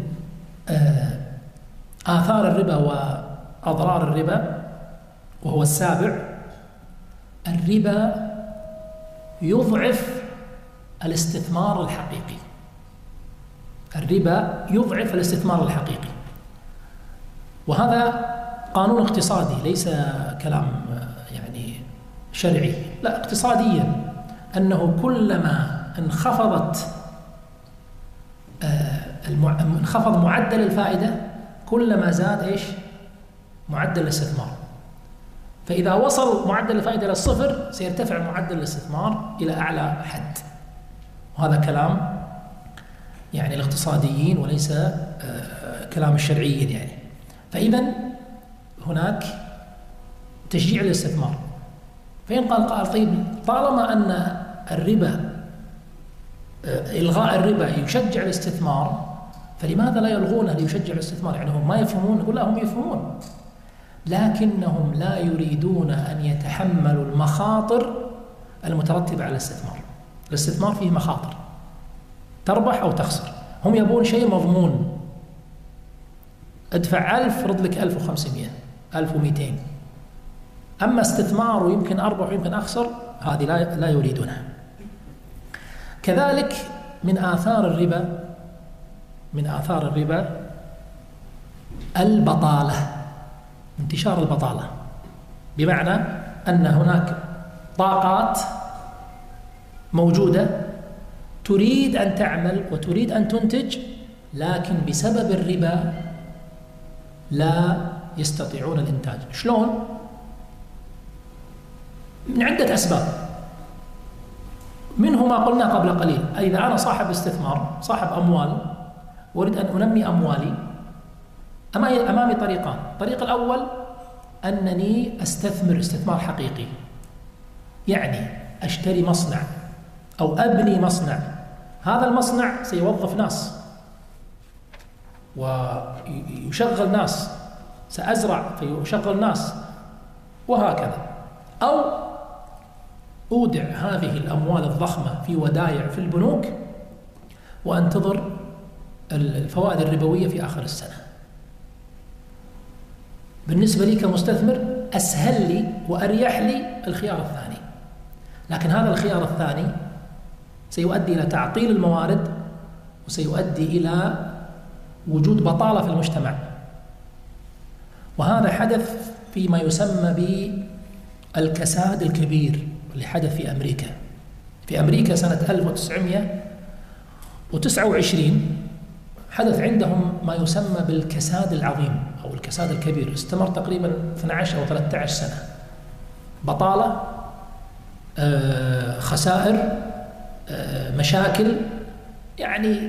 آثار الربا وأضرار الربا، وهو السابع، الربا يضعف الاستثمار الحقيقي. الربا يضعف الاستثمار الحقيقي، وهذا قانون اقتصادي ليس كلام يعني شرعي، لا اقتصاديا. أنه كلما انخفضت انخفض معدل الفائدة كلما زاد إيش؟ معدل الاستثمار. فإذا وصل معدل الفائدة إلى الصفر سيرتفع معدل الاستثمار إلى أعلى حد. وهذا كلام يعني الاقتصاديين وليس كلام الشرعيين يعني. فإذا هناك تشجيع الاستثمار. فإن قال قال طيب طالما أن الربا إلغاء الربا يشجع الاستثمار فلماذا لا يلغونه ليشجع الاستثمار؟ يعني هم ما يفهمون؟ نقول لا، هم يفهمون لكنهم لا يريدون أن يتحملوا المخاطر المترتبة على الاستثمار. الاستثمار فيه مخاطر، تربح أو تخسر. هم يبون شيء مضمون، ادفع ألف رد لك ألف وخمسمائة ألف ومئتين. أما استثمار ويمكن أربح ويمكن أخسر هذه لا لا يريدونها. كذلك من آثار الربا من آثار الربا البطالة، انتشار البطالة، بمعنى أن هناك طاقات موجودة تريد أن تعمل وتريد أن تنتج، لكن بسبب الربا لا يستطيعون الإنتاج. شلون؟ من عدة أسباب، منه ما قلنا قبل قليل. إذا أنا صاحب استثمار، صاحب أموال، وأريد أن أنمي أموالي، أمامي أمامي طريقان. الطريق الأول أنني أستثمر استثمار حقيقي، يعني أشتري مصنع أو أبني مصنع. هذا المصنع سيوظف ناس ويشغل ناس، سأزرع فيشغل ناس، وهكذا. أو أودع هذه الأموال الضخمة في ودائع في البنوك وأنتظر الفوائد الربوية في آخر السنة. بالنسبة لي كمستثمر أسهل لي وأريح لي الخيار الثاني، لكن هذا الخيار الثاني سيؤدي إلى تعطيل الموارد وسيؤدي إلى وجود بطالة في المجتمع. وهذا حدث فيما يسمى بالكساد الكبير اللي حدث في أمريكا. في أمريكا سنة ألف وتسعمائة وتسعة وعشرين حدث عندهم ما يسمى بالكساد العظيم أو الكساد الكبير، استمر تقريبا اثنتي عشرة أو ثلاثة عشر سنة. بطالة، خسائر، مشاكل، يعني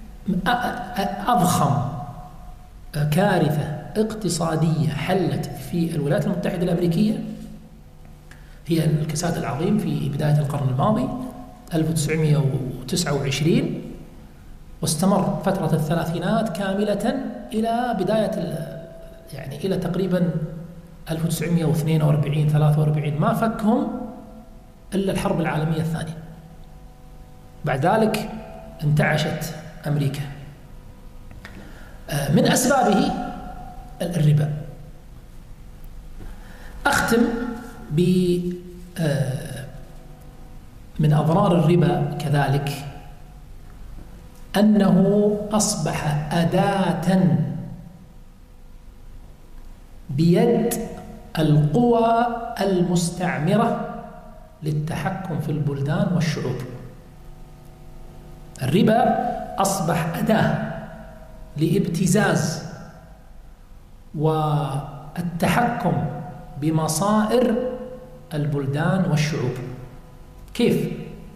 أضخم كارثة اقتصادية حلت في الولايات المتحدة الأمريكية هي الكساد العظيم في بداية القرن الماضي ألف وتسعمائة وتسعة وعشرين، واستمر فترة الثلاثينات كاملة إلى بداية يعني إلى تقريبا ألف وتسعمائة واثنين وأربعين ثلاثة وأربعين. ما فكهم إلا الحرب العالمية الثانية. بعد ذلك انتعشت أمريكا. من أسبابه الربا. أختم ب من أضرار الربا كذلك أنه أصبح أداة بيد القوى المستعمرة للتحكم في البلدان والشعوب. الربا أصبح أداة لابتزاز والتحكم بمصائر البلدان والشعوب. كيف؟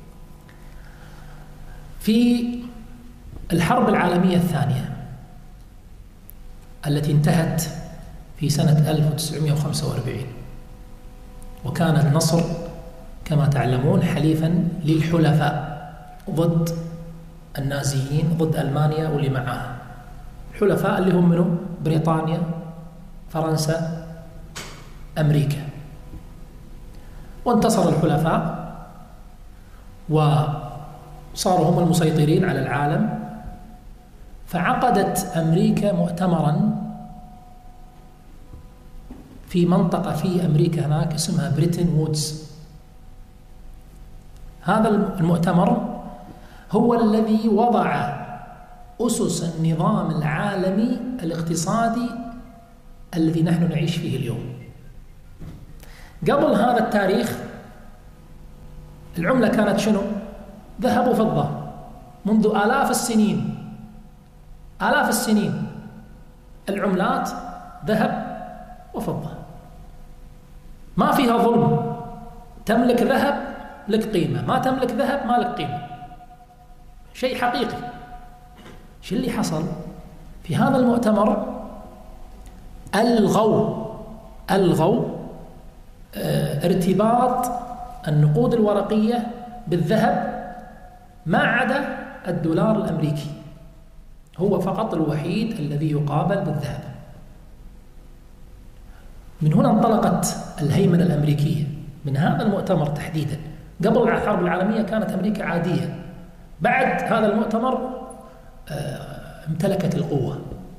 في الحرب العالمية الثانية التي انتهت في سنة ألف وتسعمائة وخمسة وأربعين، وكان النصر كما تعلمون حليفا للحلفاء ضد النازيين، ضد ألمانيا واللي معها. الحلفاء اللي هم منه بريطانيا، فرنسا، أمريكا. وانتصر الحلفاء وصاروا هم المسيطرين على العالم. فعقدت أمريكا مؤتمرا في منطقة في أمريكا هناك اسمها بريتن وودز. هذا المؤتمر هو الذي وضع أسس النظام العالمي الاقتصادي الذي نحن نعيش فيه اليوم. قبل هذا التاريخ العملة كانت شنو؟ ذهب وفضة منذ آلاف السنين. آلاف السنين العملات ذهب وفضة، ما فيها ظلم. تملك ذهب لك قيمة، ما تملك ذهب ما لك قيمة، شيء حقيقي. شو اللي حصل في هذا المؤتمر؟ ألغوا ألغوا اه ارتباط النقود الورقية بالذهب ما عدا الدولار الأمريكي، هو فقط الوحيد الذي يقابل بالذهب. من هنا انطلقت الهيمنة الأمريكية من هذا المؤتمر تحديدا. قبل الحرب العالمية كانت أمريكا عادية، بعد هذا المؤتمر امتلكت القوة.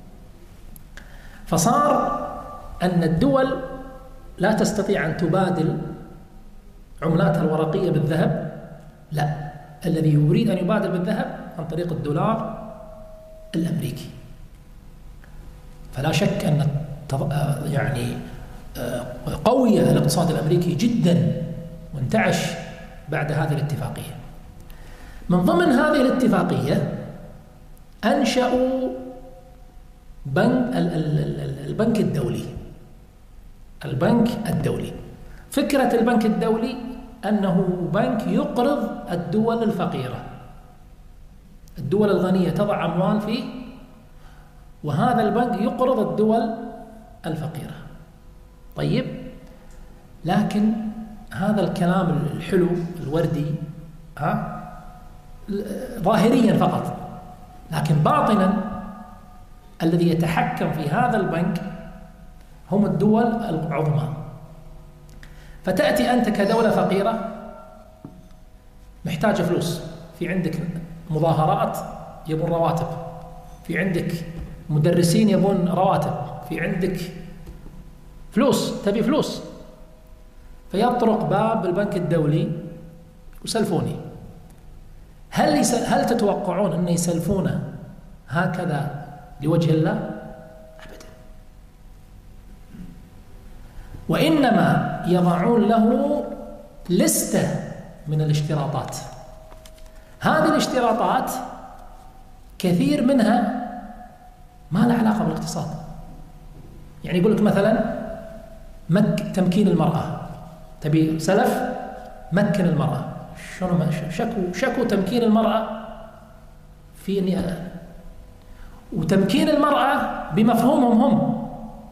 فصار أن الدول لا تستطيع أن تبادل عملاتها الورقية بالذهب، لا، الذي يريد أن يبادل بالذهب عن طريق الدولار الأمريكي. فلا شك أن يعني قوي الاقتصاد الأمريكي جدا وانتعش بعد هذه الاتفاقية. من ضمن هذه الاتفاقية أنشأوا بنك البنك الدولي. البنك الدولي، فكرة البنك الدولي أنه بنك يقرض الدول الفقيرة. الدول الغنية تضع أموال فيه، وهذا البنك يقرض الدول الفقيرة. طيب، لكن هذا الكلام الحلو الوردي ها ظاهريا فقط، لكن باطنا الذي يتحكم في هذا البنك هم الدول العظمى. فتأتي أنت كدولة فقيرة محتاجة فلوس، في عندك مظاهرات يبون رواتب، في عندك مدرسين يبون رواتب، في عندك فلوس، تبي فلوس، فيطرق باب البنك الدولي وسلفوني. هل يسل... هل تتوقعون أن يسلفونه هكذا لوجه الله؟ أبدا، وإنما يضعون له لستة من الاشتراطات. هذه الاشتراطات كثير منها ما لها علاقة بالاقتصاد. يعني يقول لك مثلا مك تمكين المرأة، تبي سلف مكن المرأة. شنو شكو شكو تمكين المرأة في اني وتمكين المرأة بمفهومهم هم،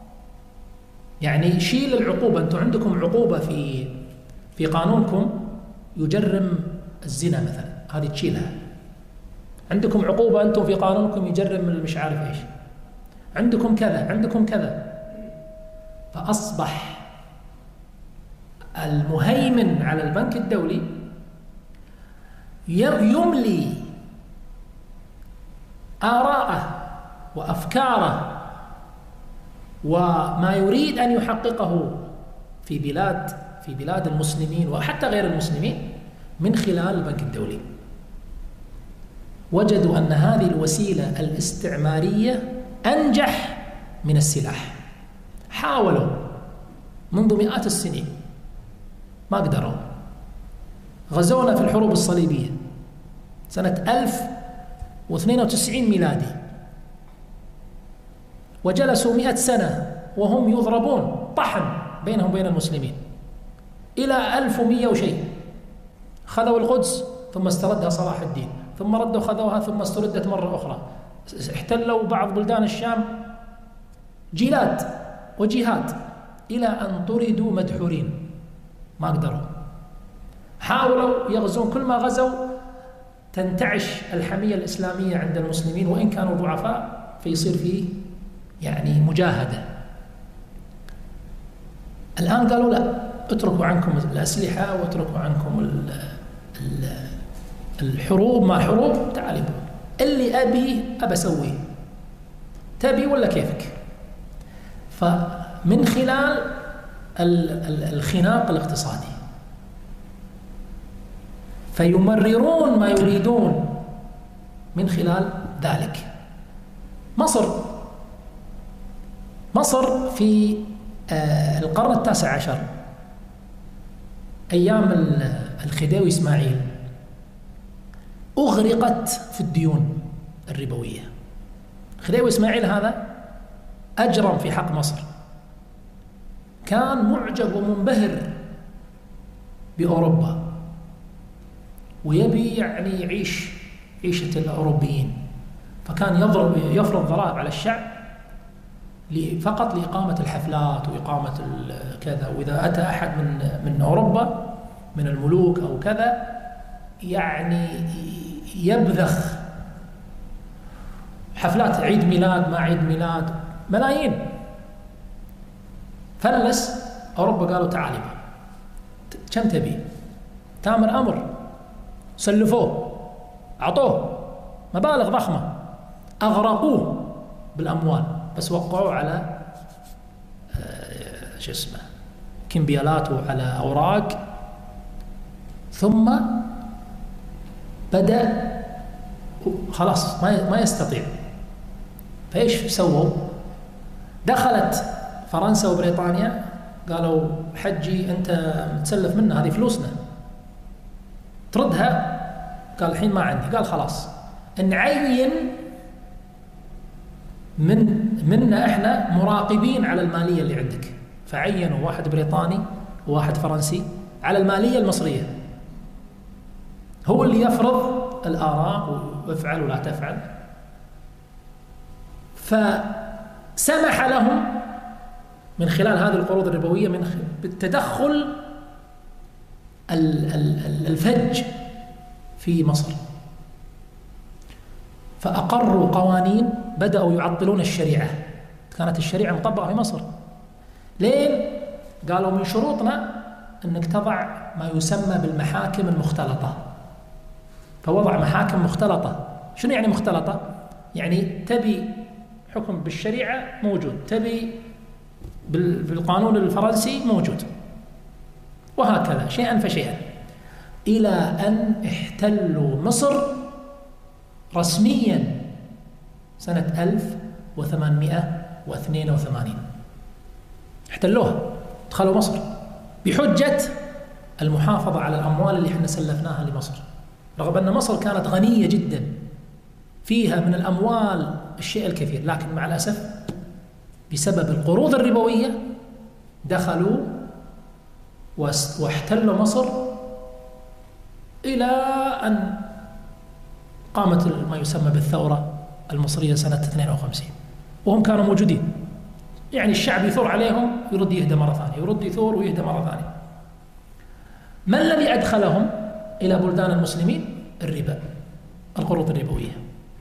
يعني شيل العقوبة. أنتم عندكم عقوبة في في قانونكم يجرم الزنا مثلا، هذه تشيلها. عندكم عقوبة أنتم في قانونكم يجرم مش عارف إيش، عندكم كذا، عندكم كذا. فأصبح المهيمن على البنك الدولي يملي آراءه وأفكاره وما يريد أن يحققه في بلاد في بلاد المسلمين وحتى غير المسلمين من خلال البنك الدولي. وجدوا أن هذه الوسيلة الاستعمارية أنجح من السلاح. حاولوا منذ مئات السنين ما قدروا. غزونا في الحروب الصليبية سنة ألف واثنين وتسعين ميلادي، وجلسوا مئة سنة وهم يضربون طحن بينهم وبين المسلمين إلى ألف ومئة وشيء. خذوا القدس ثم استردها صلاح الدين، ثم ردوا خذوها ثم استردت مرة أخرى. احتلوا بعض بلدان الشام، جيلات وجهات، إلى أن طردوا مدحورين ما قدروا. حاولوا يغزون، كل ما غزوا تنتعش الحمية الإسلامية عند المسلمين وإن كانوا ضعفاء، فيصير فيه يعني مجاهدة. الآن قالوا لا، اتركوا عنكم الأسلحة واتركوا عنكم الحروب، ما حروب، تعالوا اللي أبي أبى أسويه، تبي ولا كيفك. فمن خلال الخناق الاقتصادي فيمررون ما يريدون من خلال ذلك. مصر مصر في القرن التاسع عشر أيام الخديوي إسماعيل أغرقت في الديون الربوية. الخديوي إسماعيل هذا أجرم في حق مصر، كان معجب ومنبهر بأوروبا ويبي يعني يعيش عيشة الأوروبيين، فكان يضرب يفرض ضرائب على الشعب فقط لإقامة الحفلات وإقامة كذا. وإذا أتى أحد من من أوروبا من الملوك أو كذا يعني يبذخ حفلات عيد ميلاد ما عيد ميلاد ملايين. فلس أوروبا، قالوا تعالي كم تبي؟ تامر أمر، سلفوه، أعطوه مبالغ ضخمة، أغرقوه بالأموال، بس وقعوا على شو اسمه كمبيالات وعلى أوراق. ثم بدأ خلاص ما ما يستطيع، فإيش سووا؟ دخلت فرنسا وبريطانيا قالوا حجي أنت متسلف منا، هذه فلوسنا تردها. قال الحين ما عندي. قال خلاص نعين من منا احنا مراقبين على المالية اللي عندك. فعينوا واحد بريطاني وواحد فرنسي على المالية المصرية، هو اللي يفرض الآراء وافعل ولا تفعل. فسمح لهم من خلال هذه القروض الربوية من بالتدخل الفج في مصر، فأقروا قوانين، بدأوا يعطلون الشريعة. كانت الشريعة مطبقة في مصر. لين قالوا من شروطنا أنك تضع ما يسمى بالمحاكم المختلطة. فوضع محاكم مختلطة. شنو يعني مختلطة؟ يعني تبي حكم بالشريعة موجود، تبي بالقانون الفرنسي موجود، وهكذا شيئا فشيئا، إلى أن احتلوا مصر رسميا سنة ألف وثمانمائة واثنين وثمانين. احتلوها، دخلوا مصر بحجة المحافظة على الأموال اللي احنا سلفناها لمصر، رغم أن مصر كانت غنية جدا فيها من الأموال الشيء الكثير، لكن مع الأسف بسبب القروض الربوية دخلوا واحتلوا مصر إلى أن قامت ما يسمى بالثورة المصرية سنة اثنين وخمسين، وهم كانوا موجودين. يعني الشعب يثور عليهم يرد يهدى مرة ثانية، يرد يثور ويهدى مرة ثانية. ما الذي أدخلهم إلى بلدان المسلمين؟ الربا، القروض الربوية.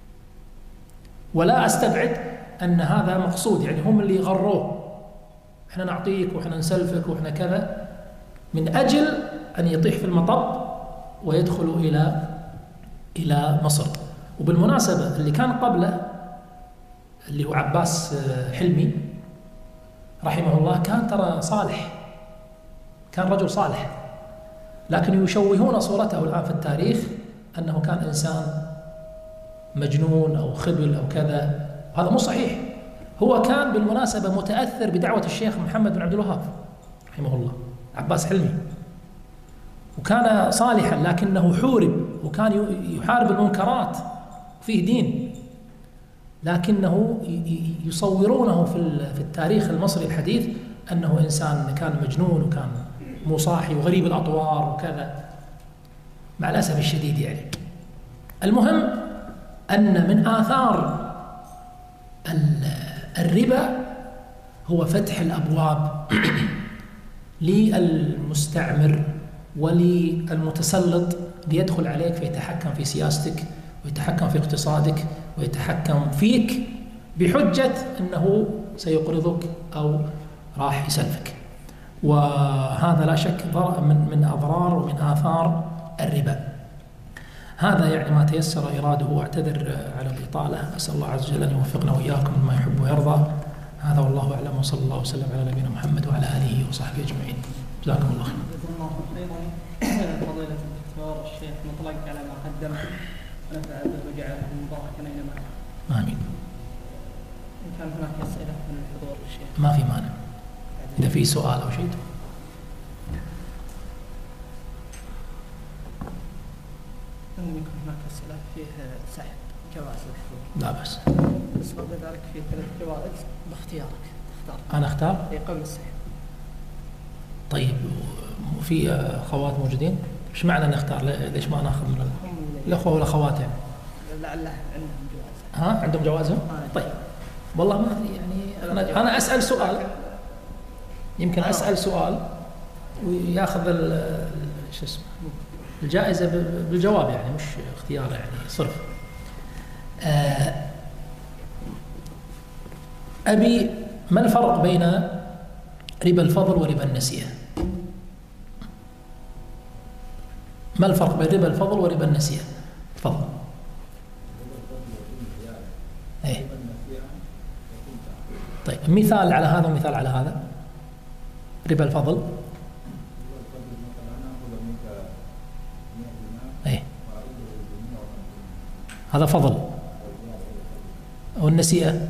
ولا أستبعد أن هذا مقصود، يعني هم اللي غروه، إحنا نعطيك وإحنا نسلفك وإحنا كذا، من أجل أن يطيح في المطب ويدخلوا إلى إلى مصر. وبالمناسبة اللي كان قبله اللي هو عباس حلمي رحمه الله كان ترى صالح، كان رجل صالح، لكن يشوهون صورته الآن في التاريخ أنه كان إنسان مجنون أو خبل أو كذا، وهذا مو صحيح. هو كان بالمناسبة متأثر بدعوة الشيخ محمد بن عبد الوهاب رحمه الله، عباس حلمي، وكان صالحا لكنه حورب، وكان يحارب المنكرات، فيه دين، لكنه يصورونه في التاريخ المصري الحديث أنه إنسان كان مجنون وكان مو صاحي وغريب الأطوار وكذا، مع الأسف الشديد يعني. المهم أن من آثار الربا هو فتح الأبواب للمستعمر وللمتسلط ليدخل عليك فيتحكم في سياستك ويتحكم في اقتصادك ويتحكم فيك بحجة أنه سيقرضك أو راح يسلفك. وهذا لا شك من من أضرار ومن آثار الربا. هذا يعني ما تيسر إراده، واعتذر على الإطالة. أسأل الله عز وجل أن يوفقنا وإياكم لما يحب ويرضى. هذا والله أعلم، وصلى الله وسلم على نبينا محمد وعلى آله وصحبه أجمعين. جزاكم الله خير. جزاكم الله خيرا. فضيلة الدكتور الشيخ مطلق على ما قدم، ونفع به وجعله مباركا أينما. آمين. إن كان هناك أسئلة من الحضور الشيخ. ما في مانع. إذا في سؤال أو شيء. أن يكون هناك أسئلة فيه سحب جواز الحضور. لا بس. بس بعد ذلك في ثلاث جوائز باختيارك تختار. أنا أختار؟ إيه قبل السحب. طيب وفي أخوات موجودين؟ إيش معنى نختار؟ ليش ما ناخذ من الأخوة والأخوات يعني؟ لعله عندهم جواز. ها عندهم جوازهم؟ طيب والله ما يعني أنا أنا أسأل سؤال يمكن أسأل سؤال وياخذ شو اسمه الجائزة بالجواب يعني مش اختيار يعني صرف. أبي ما الفرق بين ربا الفضل وربا النسيئة؟ ما الفرق بين ربا الفضل وربا النسيئة؟ تفضل. ايه طيب مثال على هذا ومثال على هذا. ربا الفضل ايه هذا فضل، والنسيئة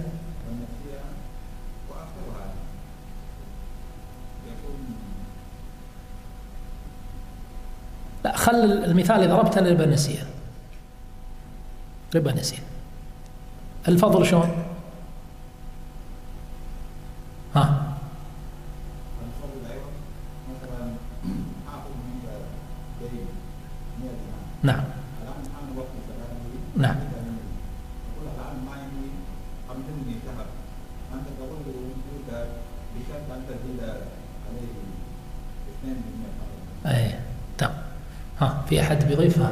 لا خل المثال اللي ضربته لربا النسيئة. ربا النسيئة. الفضل شلون؟ ها نعم نعم ايه تمام. ها في احد بيضيفها؟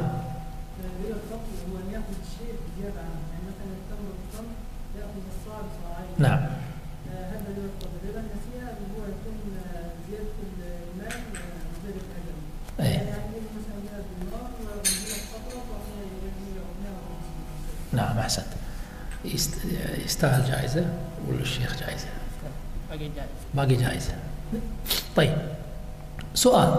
نعم. هذا يعتبر ربا النسيئة اللي هو يكون زيادة المال زيادة الأجل. ايه يعني مثلا مئة دينار ومئة فقرة ومئة نعم احسنت. يستاهل جائزة ولا الشيخ جائزة؟ باقي جائزة. باقي جائزة. طيب سؤال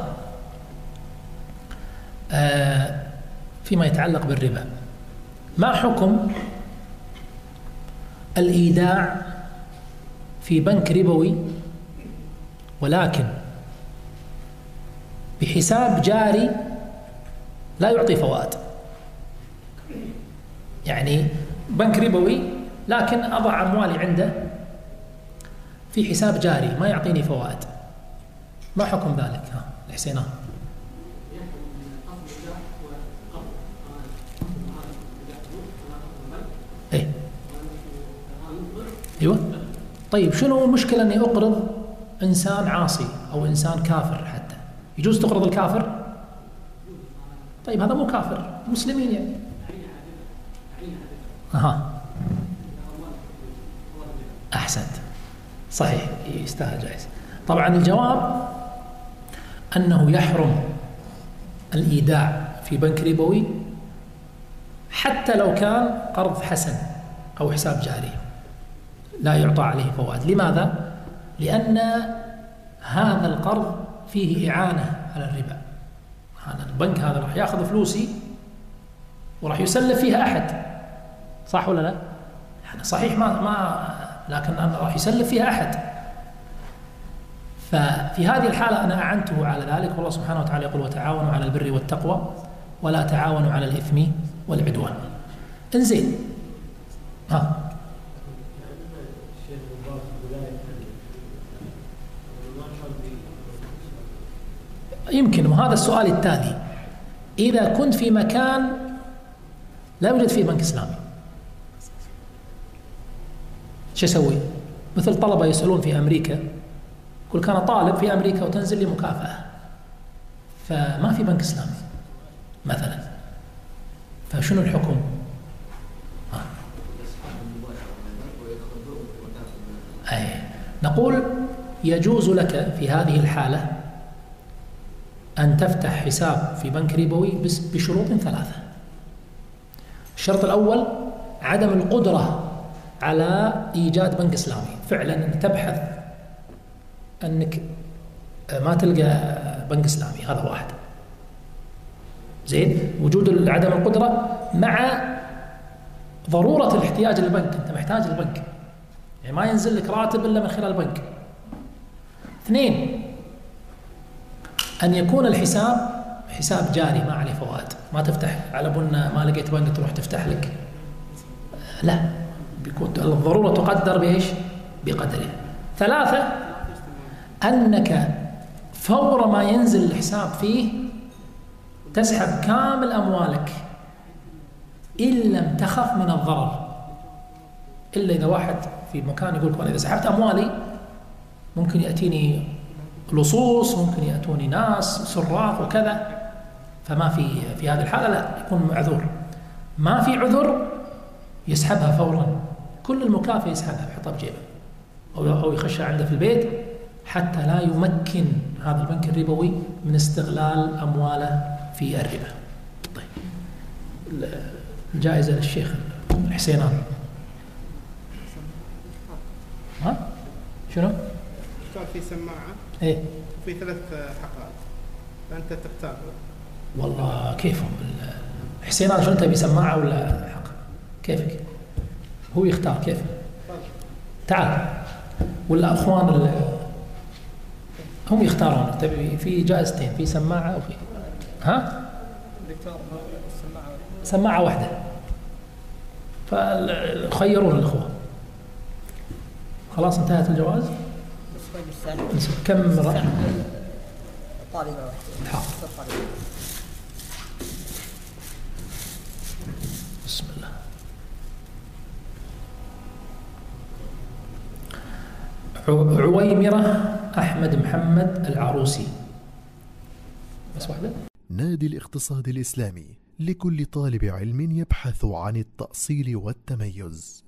آه فيما يتعلق بالربا، ما حكم الإيداع في بنك ربوي ولكن بحساب جاري لا يعطي فوائد؟ يعني بنك ربوي لكن أضع أموالي عنده في حساب جاري ما يعطيني فوائد، ما حكم ذلك؟ ها الحسينان. ايه ايوه طيب شنو المشكله اني اقرض انسان عاصي او انسان كافر؟ حتى يجوز تقرض الكافر؟ طيب هذا مو كافر، مسلمين يعني. اها احسنت صحيح يستاهل جائزة. طبعا الجواب انه يحرم الايداع في بنك ربوي حتى لو كان قرض حسن او حساب جاري لا يعطى عليه فوائد. لماذا؟ لأن هذا القرض فيه إعانة على الربا. هذا البنك هذا راح ياخذ فلوسي وراح يسلف فيها أحد، صح ولا لا؟ يعني صحيح ما ما لكن أنا راح يسلف فيها أحد. ففي هذه الحالة أنا أعنته على ذلك، والله سبحانه وتعالى يقول وتعاونوا على البر والتقوى ولا تعاونوا على الإثم والعدوان. انزين ها يمكن وهذا السؤال التالي: إذا كنت في مكان لا يوجد فيه بنك إسلامي شو أسوي؟ مثل طلبة يسألون في أمريكا، كل كان طالب في أمريكا وتنزل لي مكافأة فما في بنك إسلامي مثلا، فشنو الحكم؟ آه. أي نقول يجوز لك في هذه الحالة أن تفتح حساب في بنك ربوي بس بشروط ثلاثة. الشرط الأول عدم القدرة على إيجاد بنك إسلامي، فعلا أن تبحث أنك ما تلقى بنك إسلامي، هذا واحد. زين، وجود عدم القدرة مع ضرورة الاحتياج للبنك، أنت محتاج البنك، يعني ما ينزل لك راتب إلا من خلال البنك. اثنين، أن يكون الحساب حساب جاري ما عليه فوائد، ما تفتح على بنا ما لقيت بنك تروح تفتح لك، لا، بيكون الضرورة تقدر بإيش؟ بقدرها. ثلاثة، أنك فور ما ينزل الحساب فيه تسحب كامل أموالك إن لم تخف من الضرر، إلا إذا واحد في مكان يقول لك أنا إذا سحبت أموالي ممكن يأتيني لصوص، ممكن يأتوني ناس سراق وكذا، فما في في هذه الحالة لا، يكون معذور. ما في عذر يسحبها فورا، كل المكافأة يسحبها يحطها بجيبه أو أو يخشها عنده في البيت حتى لا يمكن هذا البنك الربوي من استغلال أمواله في الربا. طيب، الجائزة للشيخ الحسينان. ها؟ شنو؟ اختار في سماعة إيه؟ وفي ثلاث حلقات فأنت تختار. والله كيفهم الحسينان، شو أنت بسماعة ولا حق؟ كيفك؟ هو يختار كيف؟ تعال، ولا أخوان ال... هم يختارون. تبي في جائزتين، في سماعة وفي ها؟ سماعة واحدة، فخيرون الأخوة. خلاص انتهت الجوائز. كم مرة؟ طالبة واحدة. حاضر. بسم الله. عويمرة أحمد محمد العروسي. بس واحدة. نادي الاقتصاد الإسلامي لكل طالب علم يبحث عن التأصيل والتميز.